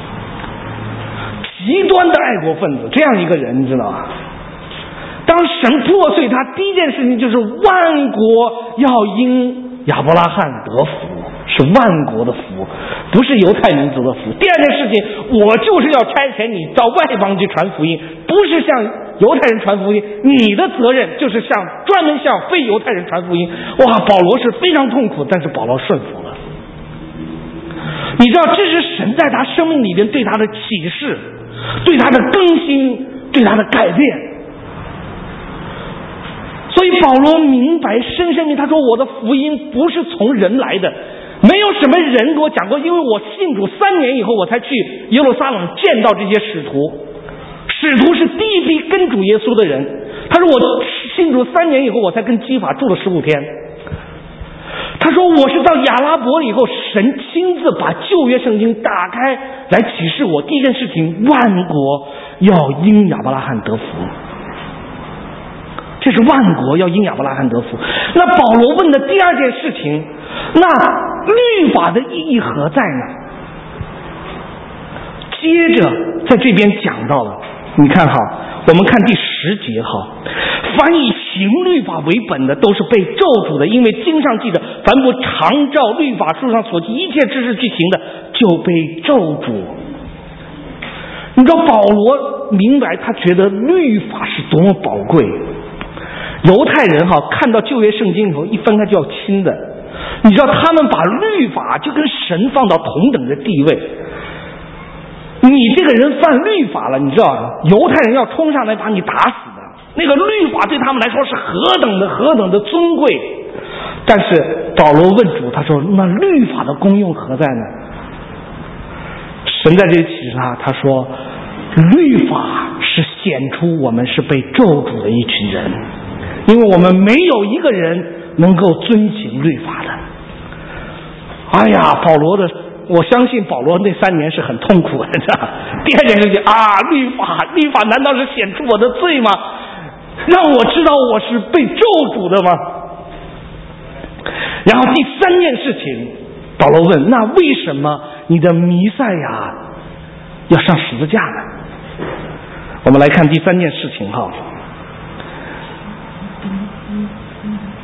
极端的爱国分子，这样一个人，你知道吗？当神破碎他，第一件事情就是万国要因亚伯拉罕得福，是万国的福，不是犹太民族的福。第二件事情，我就是要差遣你到外邦去传福音，不是向犹太人传福音，你的责任就是专门向非犹太人传福音。哇，保罗是非常痛苦，但是保罗顺服了。你知道，这是神在他生命里面对他的启示，对他的更新，对他的改变。所以保罗明白，深深明白，他说我的福音不是从人来的，没有什么人给我讲过，因为我信主3年以后，我才去耶路撒冷见到这些使徒。使徒是第一批跟主耶稣的人。他说我信主3年以后，我才跟基法住了15天。他说我是到亚拉伯以后，神亲自把旧约圣经打开来启示我。第一件事情，万国要因亚伯拉罕得福，这是万国要因亚伯拉罕得福。那保罗问的第二件事情，那律法的意义何在呢？接着在这边讲到了，你看我们看第10节凡以行律法为本的，都是被咒诅的，因为经上记着，凡不常照律法书上所记一切知识去行的，就被咒诅。你知道保罗明白，他觉得律法是多么宝贵。犹太人看到旧约圣经以后，一翻开就要亲的。你知道他们把律法就跟神放到同等的地位。你这个人犯律法了，你知道犹太人要冲上来把你打死的。那个律法对他们来说是何等的尊贵。但是保罗问主，他说那律法的功用何在呢？神在这里启示他说律法是显出我们是被咒诅的一群人，因为我们没有一个人能够遵行律法的。哎呀，我相信保罗那3年是很痛苦的。第二件事情律法难道是显出我的罪吗？让我知道我是被咒诅的吗？然后第3件事情，保罗问，那为什么你的弥赛亚要上十字架呢？我们来看第3件事情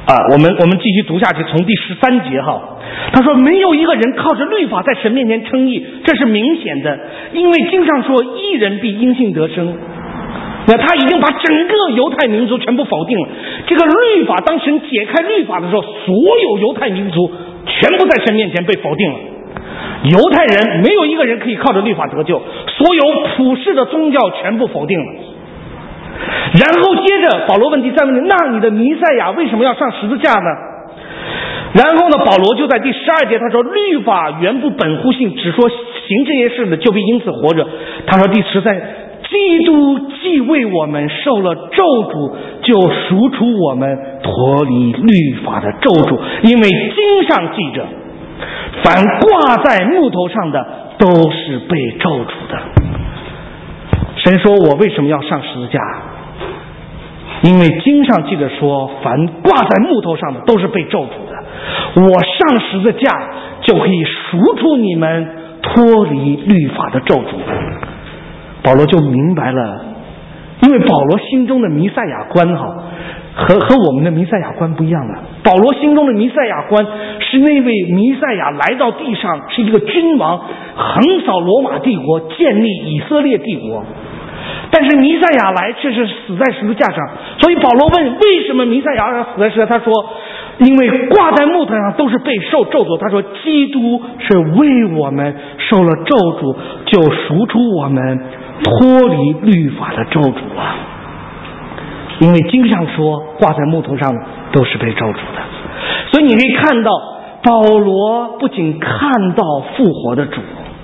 我们继续读下去，从第13节哈，他说没有一个人靠着律法在神面前称义，这是明显的，因为经上说义人必因信得生。那他已经把整个犹太民族全部否定了。这个律法，当神解开律法的时候，所有犹太民族全部在神面前被否定了。犹太人没有一个人可以靠着律法得救，所有普世的宗教全部否定了。然后接着保罗问第3问题，那你的弥赛亚为什么要上十字架呢？然后呢，保罗就在第12节他说，律法原不本乎信，只说行这些事的就必因此活着。他说第13，基督既为我们受了咒诅，就赎出我们脱离律法的咒诅，因为经上记着，凡挂在木头上的都是被咒诅的。神说，我为什么要上十字架？因为经上记着说，凡挂在木头上的都是被咒诅的，我上十字架就可以赎出你们脱离律法的咒诅。保罗就明白了，因为保罗心中的弥赛亚观和我们的弥赛亚观不一样的。保罗心中的弥赛亚观是那位弥赛亚来到地上，是一个君王，横扫罗马帝国，建立以色列帝国。但是弥赛亚来却是死在十字架上，所以保罗问为什么弥赛亚要死在十字架？他说因为挂在木头上都是被受咒诅。他说基督是为我们受了咒诅，就赎出我们脱离律法的咒诅了。因为经上说挂在木头上都是被咒诅的。所以你可以看到保罗不仅看到复活的主，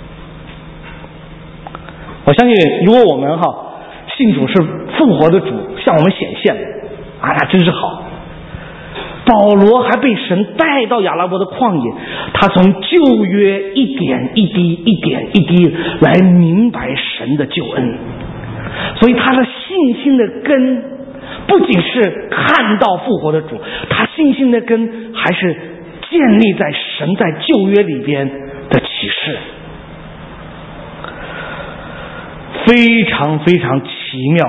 我相信如果我们信主是复活的主向我们显现那真是好。保罗还被神带到亚拉伯的旷野，他从旧约一点一滴一点一滴来明白神的救恩。所以他的信心的根不仅是看到复活的主，他信心的根还是建立在神在旧约里边的启示。非常非常奇妙。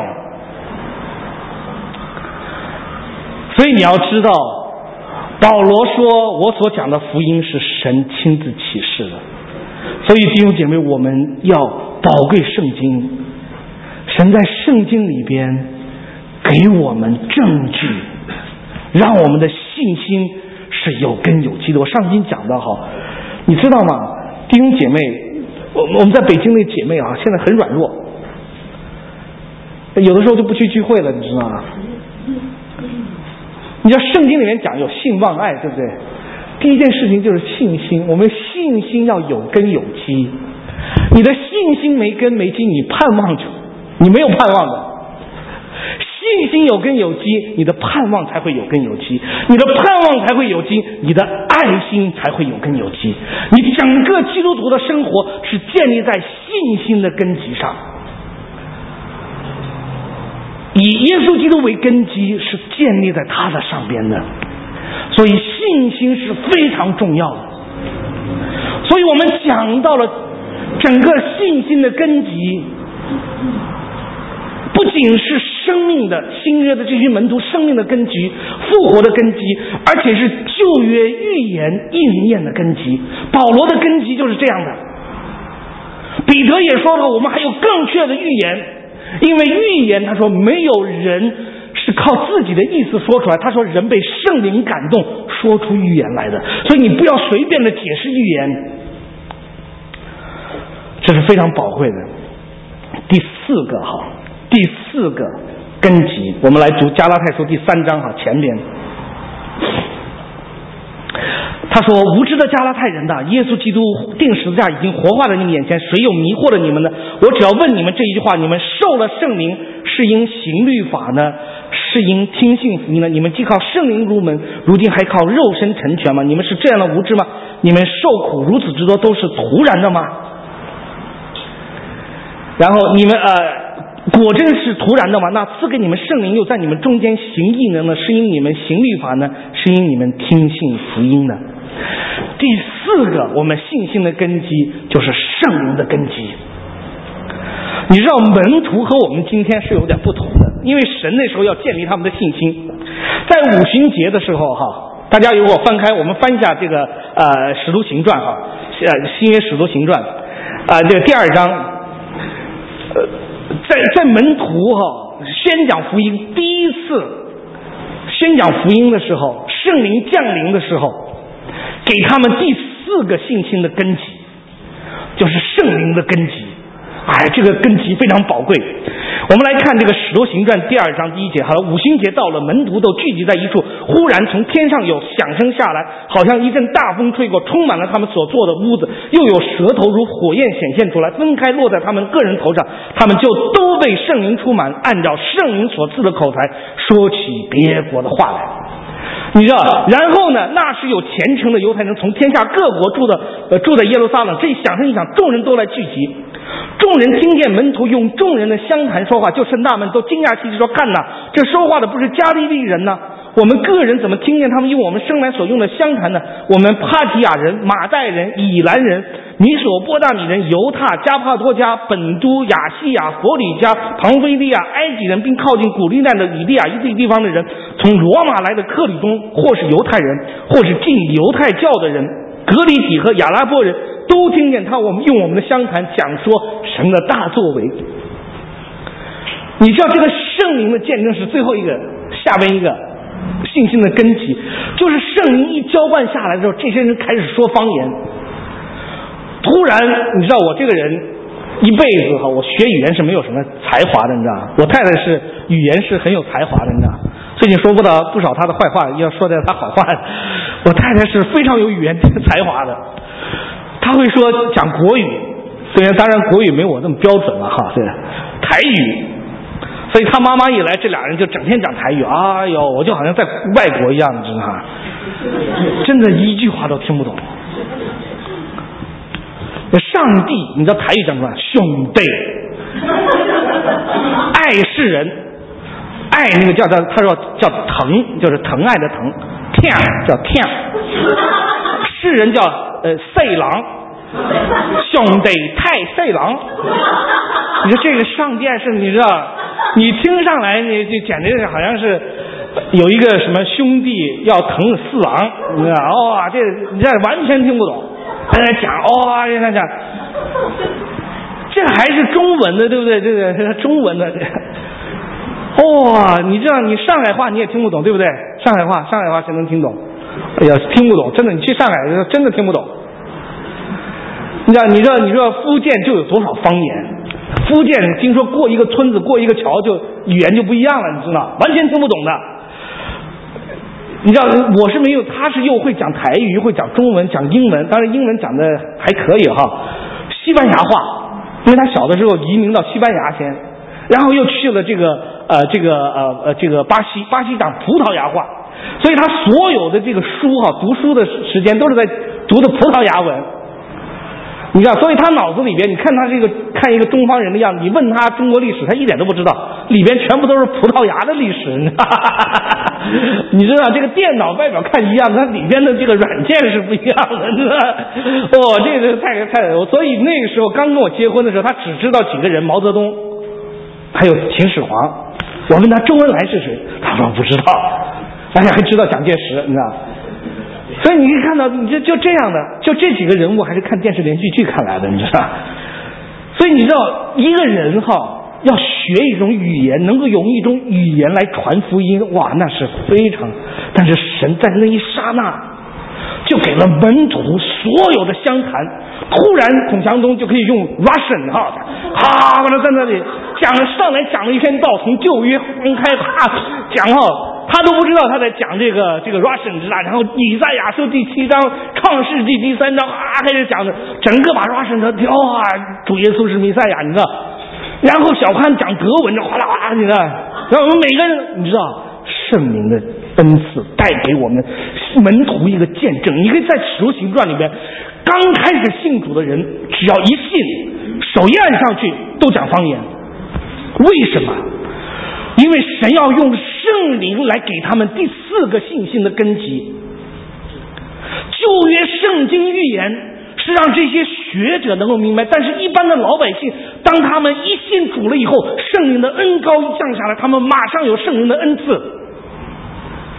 所以你要知道，保罗说我所讲的福音是神亲自启示的。所以弟兄姐妹，我们要宝贵圣经，神在圣经里边给我们证据，让我们的信心是有根有基的。我上期讲到你知道吗，弟兄姐妹，我们在北京那姐妹现在很软弱，有的时候就不去聚会了，你知道吗？你知道圣经里面讲有信望爱，对不对？第一件事情就是信心，我们信心要有根有基。你的信心没根没基，你盼望着，你没有盼望的。信心有根有基，你的盼望才会有根有基，你的盼望才会有基，你的爱心才会有根有基。你整个基督徒的生活是建立在信心的根基上，以耶稣基督为根基，是建立在他的上边的。所以信心是非常重要的。所以我们讲到了整个信心的根基，不仅是生命的新约的这些门徒生命的根基，复活的根基，而且是旧约预言应验的根基。保罗的根基就是这样的。彼得也说了，我们还有更确的预言，因为预言他说没有人是靠自己的意思说出来，他说人被圣灵感动说出预言来的。所以你不要随便的解释预言，这是非常宝贵的。第四个根基，我们来读加拉太书第3章前边。他说无知的加拉太人的，耶稣基督定十字架已经活化在你们眼前，谁又迷惑了你们呢？我只要问你们这一句话，你们受了圣灵是因行律法呢，是因听信福音呢？你们既靠圣灵入门，如今还靠肉身成全吗？你们是这样的无知吗？你们受苦如此之多，都是徒然的吗？然后你们果真是徒然的吗？那赐给你们圣灵又在你们中间行异能呢，是因你们行律法呢，是因你们听信福音呢？第四个我们信心的根基就是圣灵的根基。你知道门徒和我们今天是有点不同的，因为神那时候要建立他们的信心。在在五旬节的时候大家如果我们翻一下这个使徒行传新约使徒行传这个第2章在门徒宣讲福音第一次宣讲福音的时候，圣灵降临的时候，给他们第4个信心的根基，就是圣灵的根基。这个根基非常宝贵。我们来看这个使徒行传第2章第1节。好了，五旬节到了，门徒都聚集在一处，忽然从天上有响声下来，好像一阵大风吹过，充满了他们所坐的屋子，又有舌头如火焰显现出来，分开落在他们个人头上，他们就都被圣灵充满，按照圣灵所赐的口才说起别国的话来。你知道，然后呢，那是有虔诚的犹太人从天下各国住在耶路撒冷，这响声一响，众人都来聚集。众人听见门徒用众人的乡谈说话，就是纳闷，都惊讶稀奇说：“看哪，这说话的不是加利利人呢？我们个人怎么听见他们用我们生来所用的乡谈呢？我们帕提亚人、马代人、以兰人、米索波大米人、犹太、加帕多家、本都、亚细亚、弗里加、庞菲利亚、埃及人，并靠近古利奈的以利亚一地方的人，从罗马来的克里东，或是犹太人，或是进犹太教的人，格里底和亚拉伯人，都听见我们用我们的乡谈讲说神的大作为。”你知道这个圣灵的见证是最后一个，下边一个信心的根基，就是圣灵一浇灌下来之后，这些人开始说方言。突然，你知道我这个人一辈子我学语言是没有什么才华的，你知道，我太太是语言是很有才华的，你知道，最近说不少她的坏话，要说点她好话。我太太是非常有语言才华的，她会说讲国语，虽然当然国语没我那么标准了对，台语。所以他妈妈一来，这俩人就整天讲台语，哎呦，我就好像在外国一样，你知道吗？真的一句话都听不懂。上帝，你知道台语讲什么？兄弟，爱是人，爱那个他说叫疼，就是疼爱的疼，天叫天，是人叫岁郎，兄弟太岁郎。你说这个上电视，你知道？你听上来，你就简直是好像是有一个什么兄弟要疼四郎，你知道？这完全听不懂。在那讲在那讲，这还是中文的，对不对？这个中文的，你知道你上海话你也听不懂，对不对？上海话谁能听懂？哎呀，听不懂，真的，你去上海真的听不懂。你知道福建就有多少方言？福建听说过一个村子过一个桥就语言就不一样了，你知道，完全听不懂的。你知道我是没有，他是又会讲台语，会讲中文，讲英文，当然英文讲的还可以西班牙话，因为他小的时候移民到西班牙先，然后又去了这个巴西讲葡萄牙话，所以他所有的这个书读书的时间都是在读的葡萄牙文。你知道，所以他脑子里边，你看他看一个东方人的样子，你问他中国历史，他一点都不知道，里边全部都是葡萄牙的历史。你知道，这个电脑外表看一样，它里边的这个软件是不一样的，知道？这个太，所以那个时候刚跟我结婚的时候，他只知道几个人，毛泽东，还有秦始皇。我问他周恩来是谁，他说不知道，而且还知道蒋介石，你知道。所以你可以看到，你就这样的，就这几个人物还是看电视连续剧看来的，你知道。所以你知道，一个人要学一种语言，能够用一种语言来传福音，那是非常。但是神在那一刹那，就给了门徒所有的乡谈。突然，孔祥东就可以用 Russian 完了在那里上来讲了一篇道，从旧约分开讲他都不知道他在讲这个 Russian 知道，然后以赛亚书第7章，创世纪第3章开始讲的，整个把 Russian 的主耶稣是弥赛亚，你知道。然后小潘讲德文，哗啦哗啦，你知道。然后我们每个人，你知道，圣灵的恩赐带给我们门徒一个见证。你可以在使徒行传里边，刚开始信主的人，只要一信，手一按上去都讲方言。为什么？因为神要用圣灵来给他们第4个信心的根基。旧约圣经预言是让这些学者能够明白，但是一般的老百姓，当他们一信主了以后，圣灵的恩膏一降下来，他们马上有圣灵的恩赐。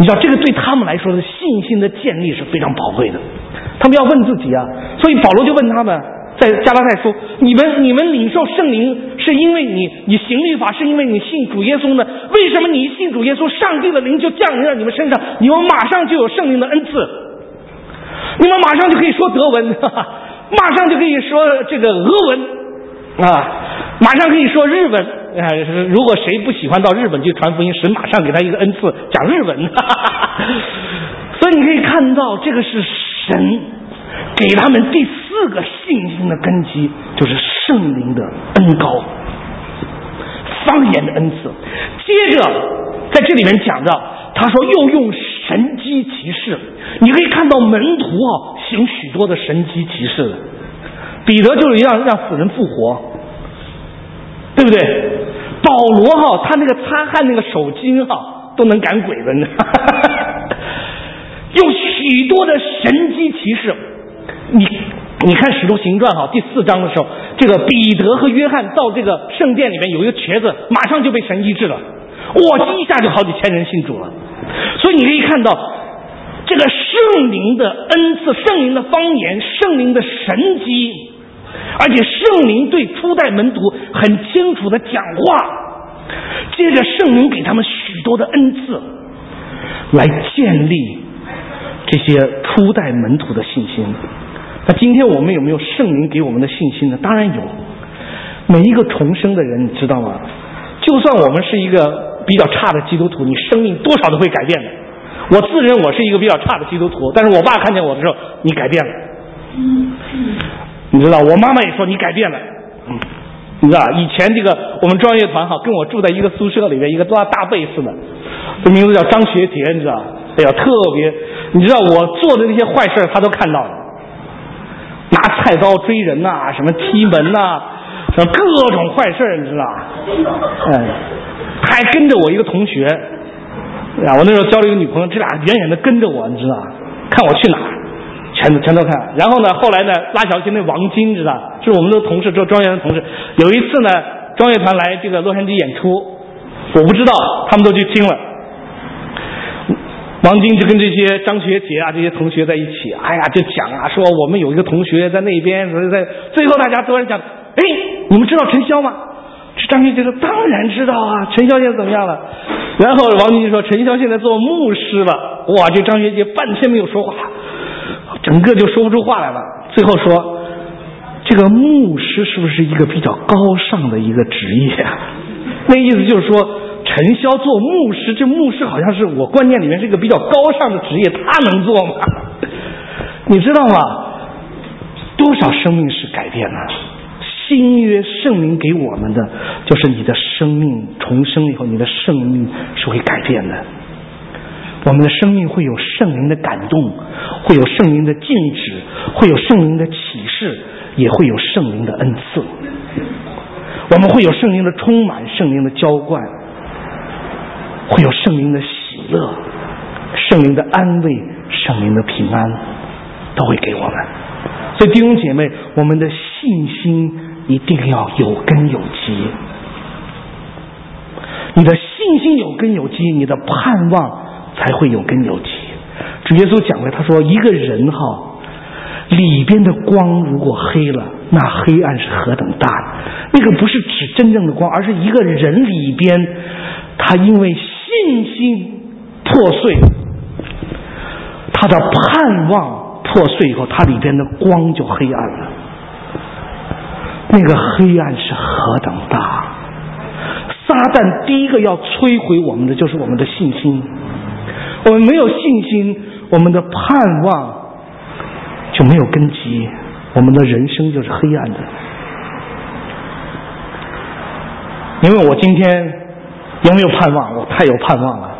你知道这个对他们来说的信心的建立是非常宝贵的，他们要问自己啊。所以保罗就问他们，在加拉太说，你们领受圣灵是因为你行律法，是因为你信主耶稣呢？为什么你一信主耶稣，上帝的灵就降临在你们身上，你们马上就有圣灵的恩赐，你们马上就可以说德文，马上就可以说这个俄文啊，马上可以说日文啊。如果谁不喜欢到日本去传福音，神马上给他一个恩赐讲日文。所以你可以看到，这个是神给他们第4个信心的根基，就是圣灵的恩膏，方言的恩赐。接着在这里面讲到，他说又用神机骑士，你可以看到门徒行许多的神机骑士的。彼得就是让死人复活，对不对？保罗他那个擦汗那个手巾都能赶鬼子呢。用许多的神机骑士。你看使徒行传第4章的时候，这个彼得和约翰到这个圣殿里面有一个瘸子，马上就被神医治了，一下就好几千人信主了。所以你可以看到这个圣灵的恩赐，圣灵的方言，圣灵的神机，而且圣灵对初代门徒很清楚的讲话，接着圣灵给他们许多的恩赐，来建立这些初代门徒的信心。那今天我们有没有圣灵给我们的信心呢？当然有。每一个重生的人，你知道吗？就算我们是一个比较差的基督徒，你生命多少都会改变的。我自认我是一个比较差的基督徒，但是我爸看见我的时候，你改变了。你知道，我妈妈也说你改变了。你知道，以前这个我们专业团跟我住在一个宿舍里面，一个大贝斯的，这名字叫张学杰，你知道，哎呀，特别，你知道我做的那些坏事他都看到了，拿菜刀追人呐，什么踢门呐，什么各种坏事，你知道，他还跟着我一个同学，我那时候交了一个女朋友，这俩远远的跟着我，你知道，看我去哪儿。全都看。然后呢，后来呢，拉小提那王金知道，是我们的同事，做庄园的同事。有一次呢，庄乐团来这个洛杉矶演出，我不知道，他们都去听了。王金就跟这些张学杰这些同学在一起，就讲说我们有一个同学在那边，最后大家突然讲，你们知道陈潇吗？这张学杰说当然知道啊，陈潇现在怎么样了？然后王金就说陈潇现在做牧师了。哇，这张学杰半天没有说话。整个就说不出话来了，最后说这个牧师是不是一个比较高尚的一个职业啊？那意思就是说陈潇做牧师，这牧师好像是我观念里面是一个比较高尚的职业，他能做吗？你知道吗？多少生命是改变了。新约圣灵给我们的就是你的生命重生以后，你的生命是会改变的。我们的生命会有圣灵的感动，会有圣灵的禁止，会有圣灵的启示，也会有圣灵的恩赐。我们会有圣灵的充满，圣灵的浇灌，会有圣灵的喜乐，圣灵的安慰，圣灵的平安，都会给我们。所以弟兄姐妹，我们的信心一定要有根有基。你的信心有根有基，你的盼望才会有根有基。主耶稣讲了，他说一个人里边的光如果黑了，那黑暗是何等大的。那个不是指真正的光，而是一个人里边他因为信心破碎，他的盼望破碎以后，他里边的光就黑暗了。那个黑暗是何等大。撒旦第一个要摧毁我们的就是我们的信心。我们没有信心，我们的盼望就没有根基，我们的人生就是黑暗的。因为我今天有没有盼望？我太有盼望了。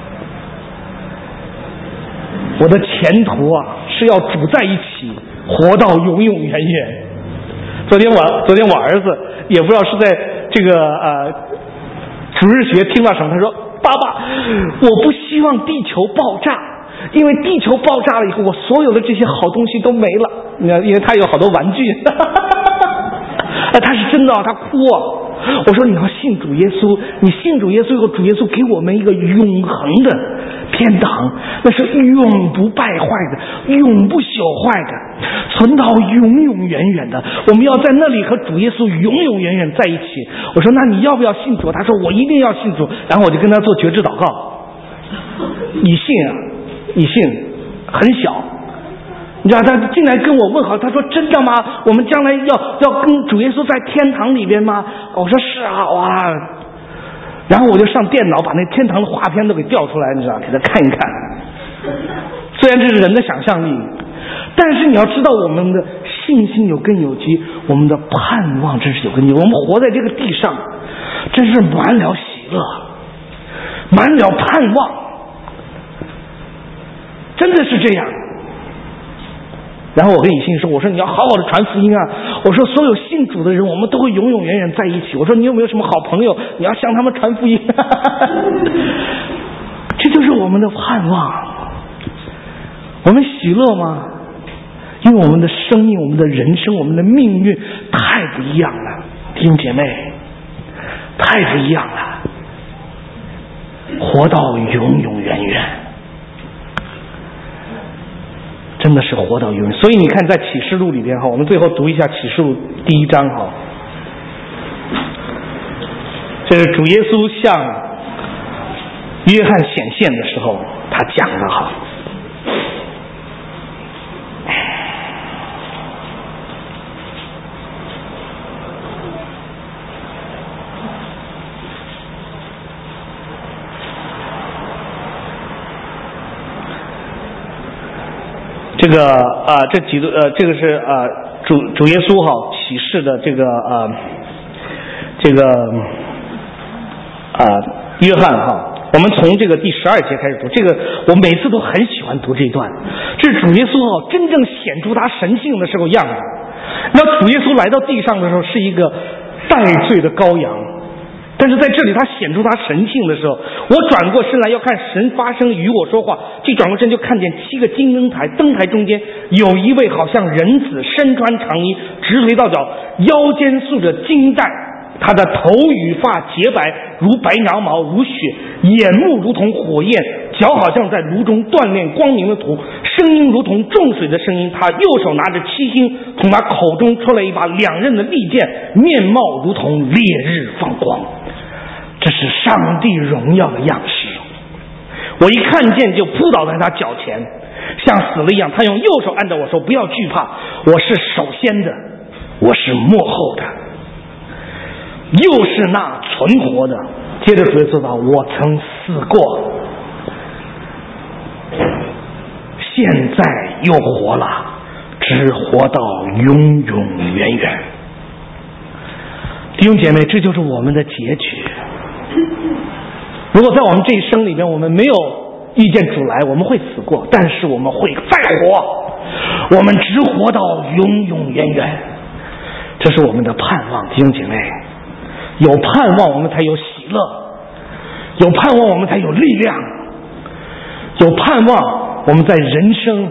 我的前途是要主在一起，活到永永远远。昨天我儿子也不知道是在这个主日学听到什么，他说爸爸，我不希望地球爆炸，因为地球爆炸了以后，我所有的这些好东西都没了。因为他有好多玩具，他是真的他哭我说你要信主耶稣，你信主耶稣以后，主耶稣给我们一个永恒的天堂，那是永不败坏的，永不朽坏的，存到永永远远的。我们要在那里和主耶稣永永远远在一起。我说那你要不要信主？他说我一定要信主。然后我就跟他做决志祷告。你信啊？你信？很小。你知道他进来跟我问好，他说真的吗？我们将来要跟主耶稣在天堂里边吗？我说是啊，哇！然后我就上电脑把那天堂的画片都给调出来，你知道，给他看一看。虽然这是人的想象力，但是你要知道我们的信心有根有基，我们的盼望真是有根有基。我们活在这个地上，真是满了喜乐，满了盼望，真的是这样。然后我跟以信说，我说你要好好的传福音啊，我说所有信主的人我们都会永永远远在一起，我说你有没有什么好朋友，你要向他们传福音这就是我们的盼望。我们喜乐吗？因为我们的生命，我们的人生，我们的命运太不一样了，弟兄姐妹，太不一样了，活到永永远远，真的是活到永远。所以你看在启示录里边，我们最后读一下启示录第1章，这是主耶稣向约翰显现的时候他讲的这个是主耶稣启示的这个约翰我们从这个第12节开始读，这个我每次都很喜欢读这一段。这是主耶稣真正显出他神性的时候样子。那主耶稣来到地上的时候是一个代罪的羔羊，但是在这里他显出他神性的时候，我转过身来要看神发声与我说话，这转过身就看见7个金灯台，灯台中间有一位好像人子，身穿长衣，直垂到脚，腰间束着金带，他的头与发洁白如白羊毛，如雪，眼目如同火焰，脚好像在炉中锻炼光明的土，声音如同众水的声音。他右手拿着7星，从他口中出来一把2刃的利剑，面貌如同烈日放光。这是上帝荣耀的样式。我一看见就扑倒在他脚前，像死了一样。他用右手按着我说，不要惧怕，我是首先的，我是末后的，又是那存活的。接着主耶稣说，我曾死过，现在又活了，只活到永永远远。弟兄姐妹，这就是我们的结局。如果在我们这一生里面我们没有遇见主来，我们会死过，但是我们会再活，我们只活到永永远远。这是我们的盼望。弟兄姐妹，有盼望我们才有喜乐，有盼望我们才有力量，有盼望我们在人生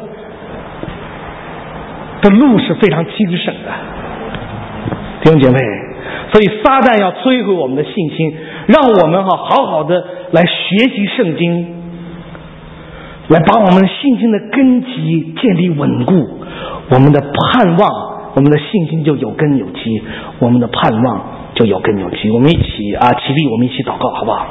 的路是非常精神的。弟兄姐妹，所以撒旦要摧毁我们的信心，让我们好好的来学习圣经，来把我们信心的根基建立稳固，我们的盼望，我们的信心就有根有基，我们的盼望就有根有基。我们一起起立，我们一起祷告，好不好？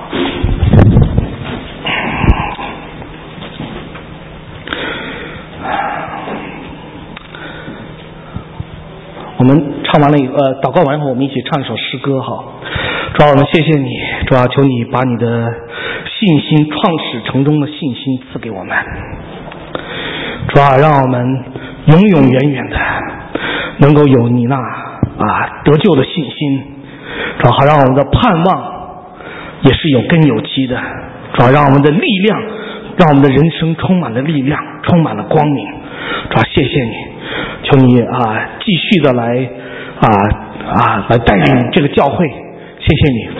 我们唱完了祷告完后，我们一起唱一首诗歌主啊，我们谢谢你，主啊，求你把你的信心，创始成终的信心赐给我们，主啊，让我们永永远远的能够有你那得救的信心，主啊，好让我们的盼望也是有根有基的，主啊，让我们的力量，让我们的人生充满了力量，充满了光明，主啊，谢谢你，求你继续的来带领这个教会，谢谢你。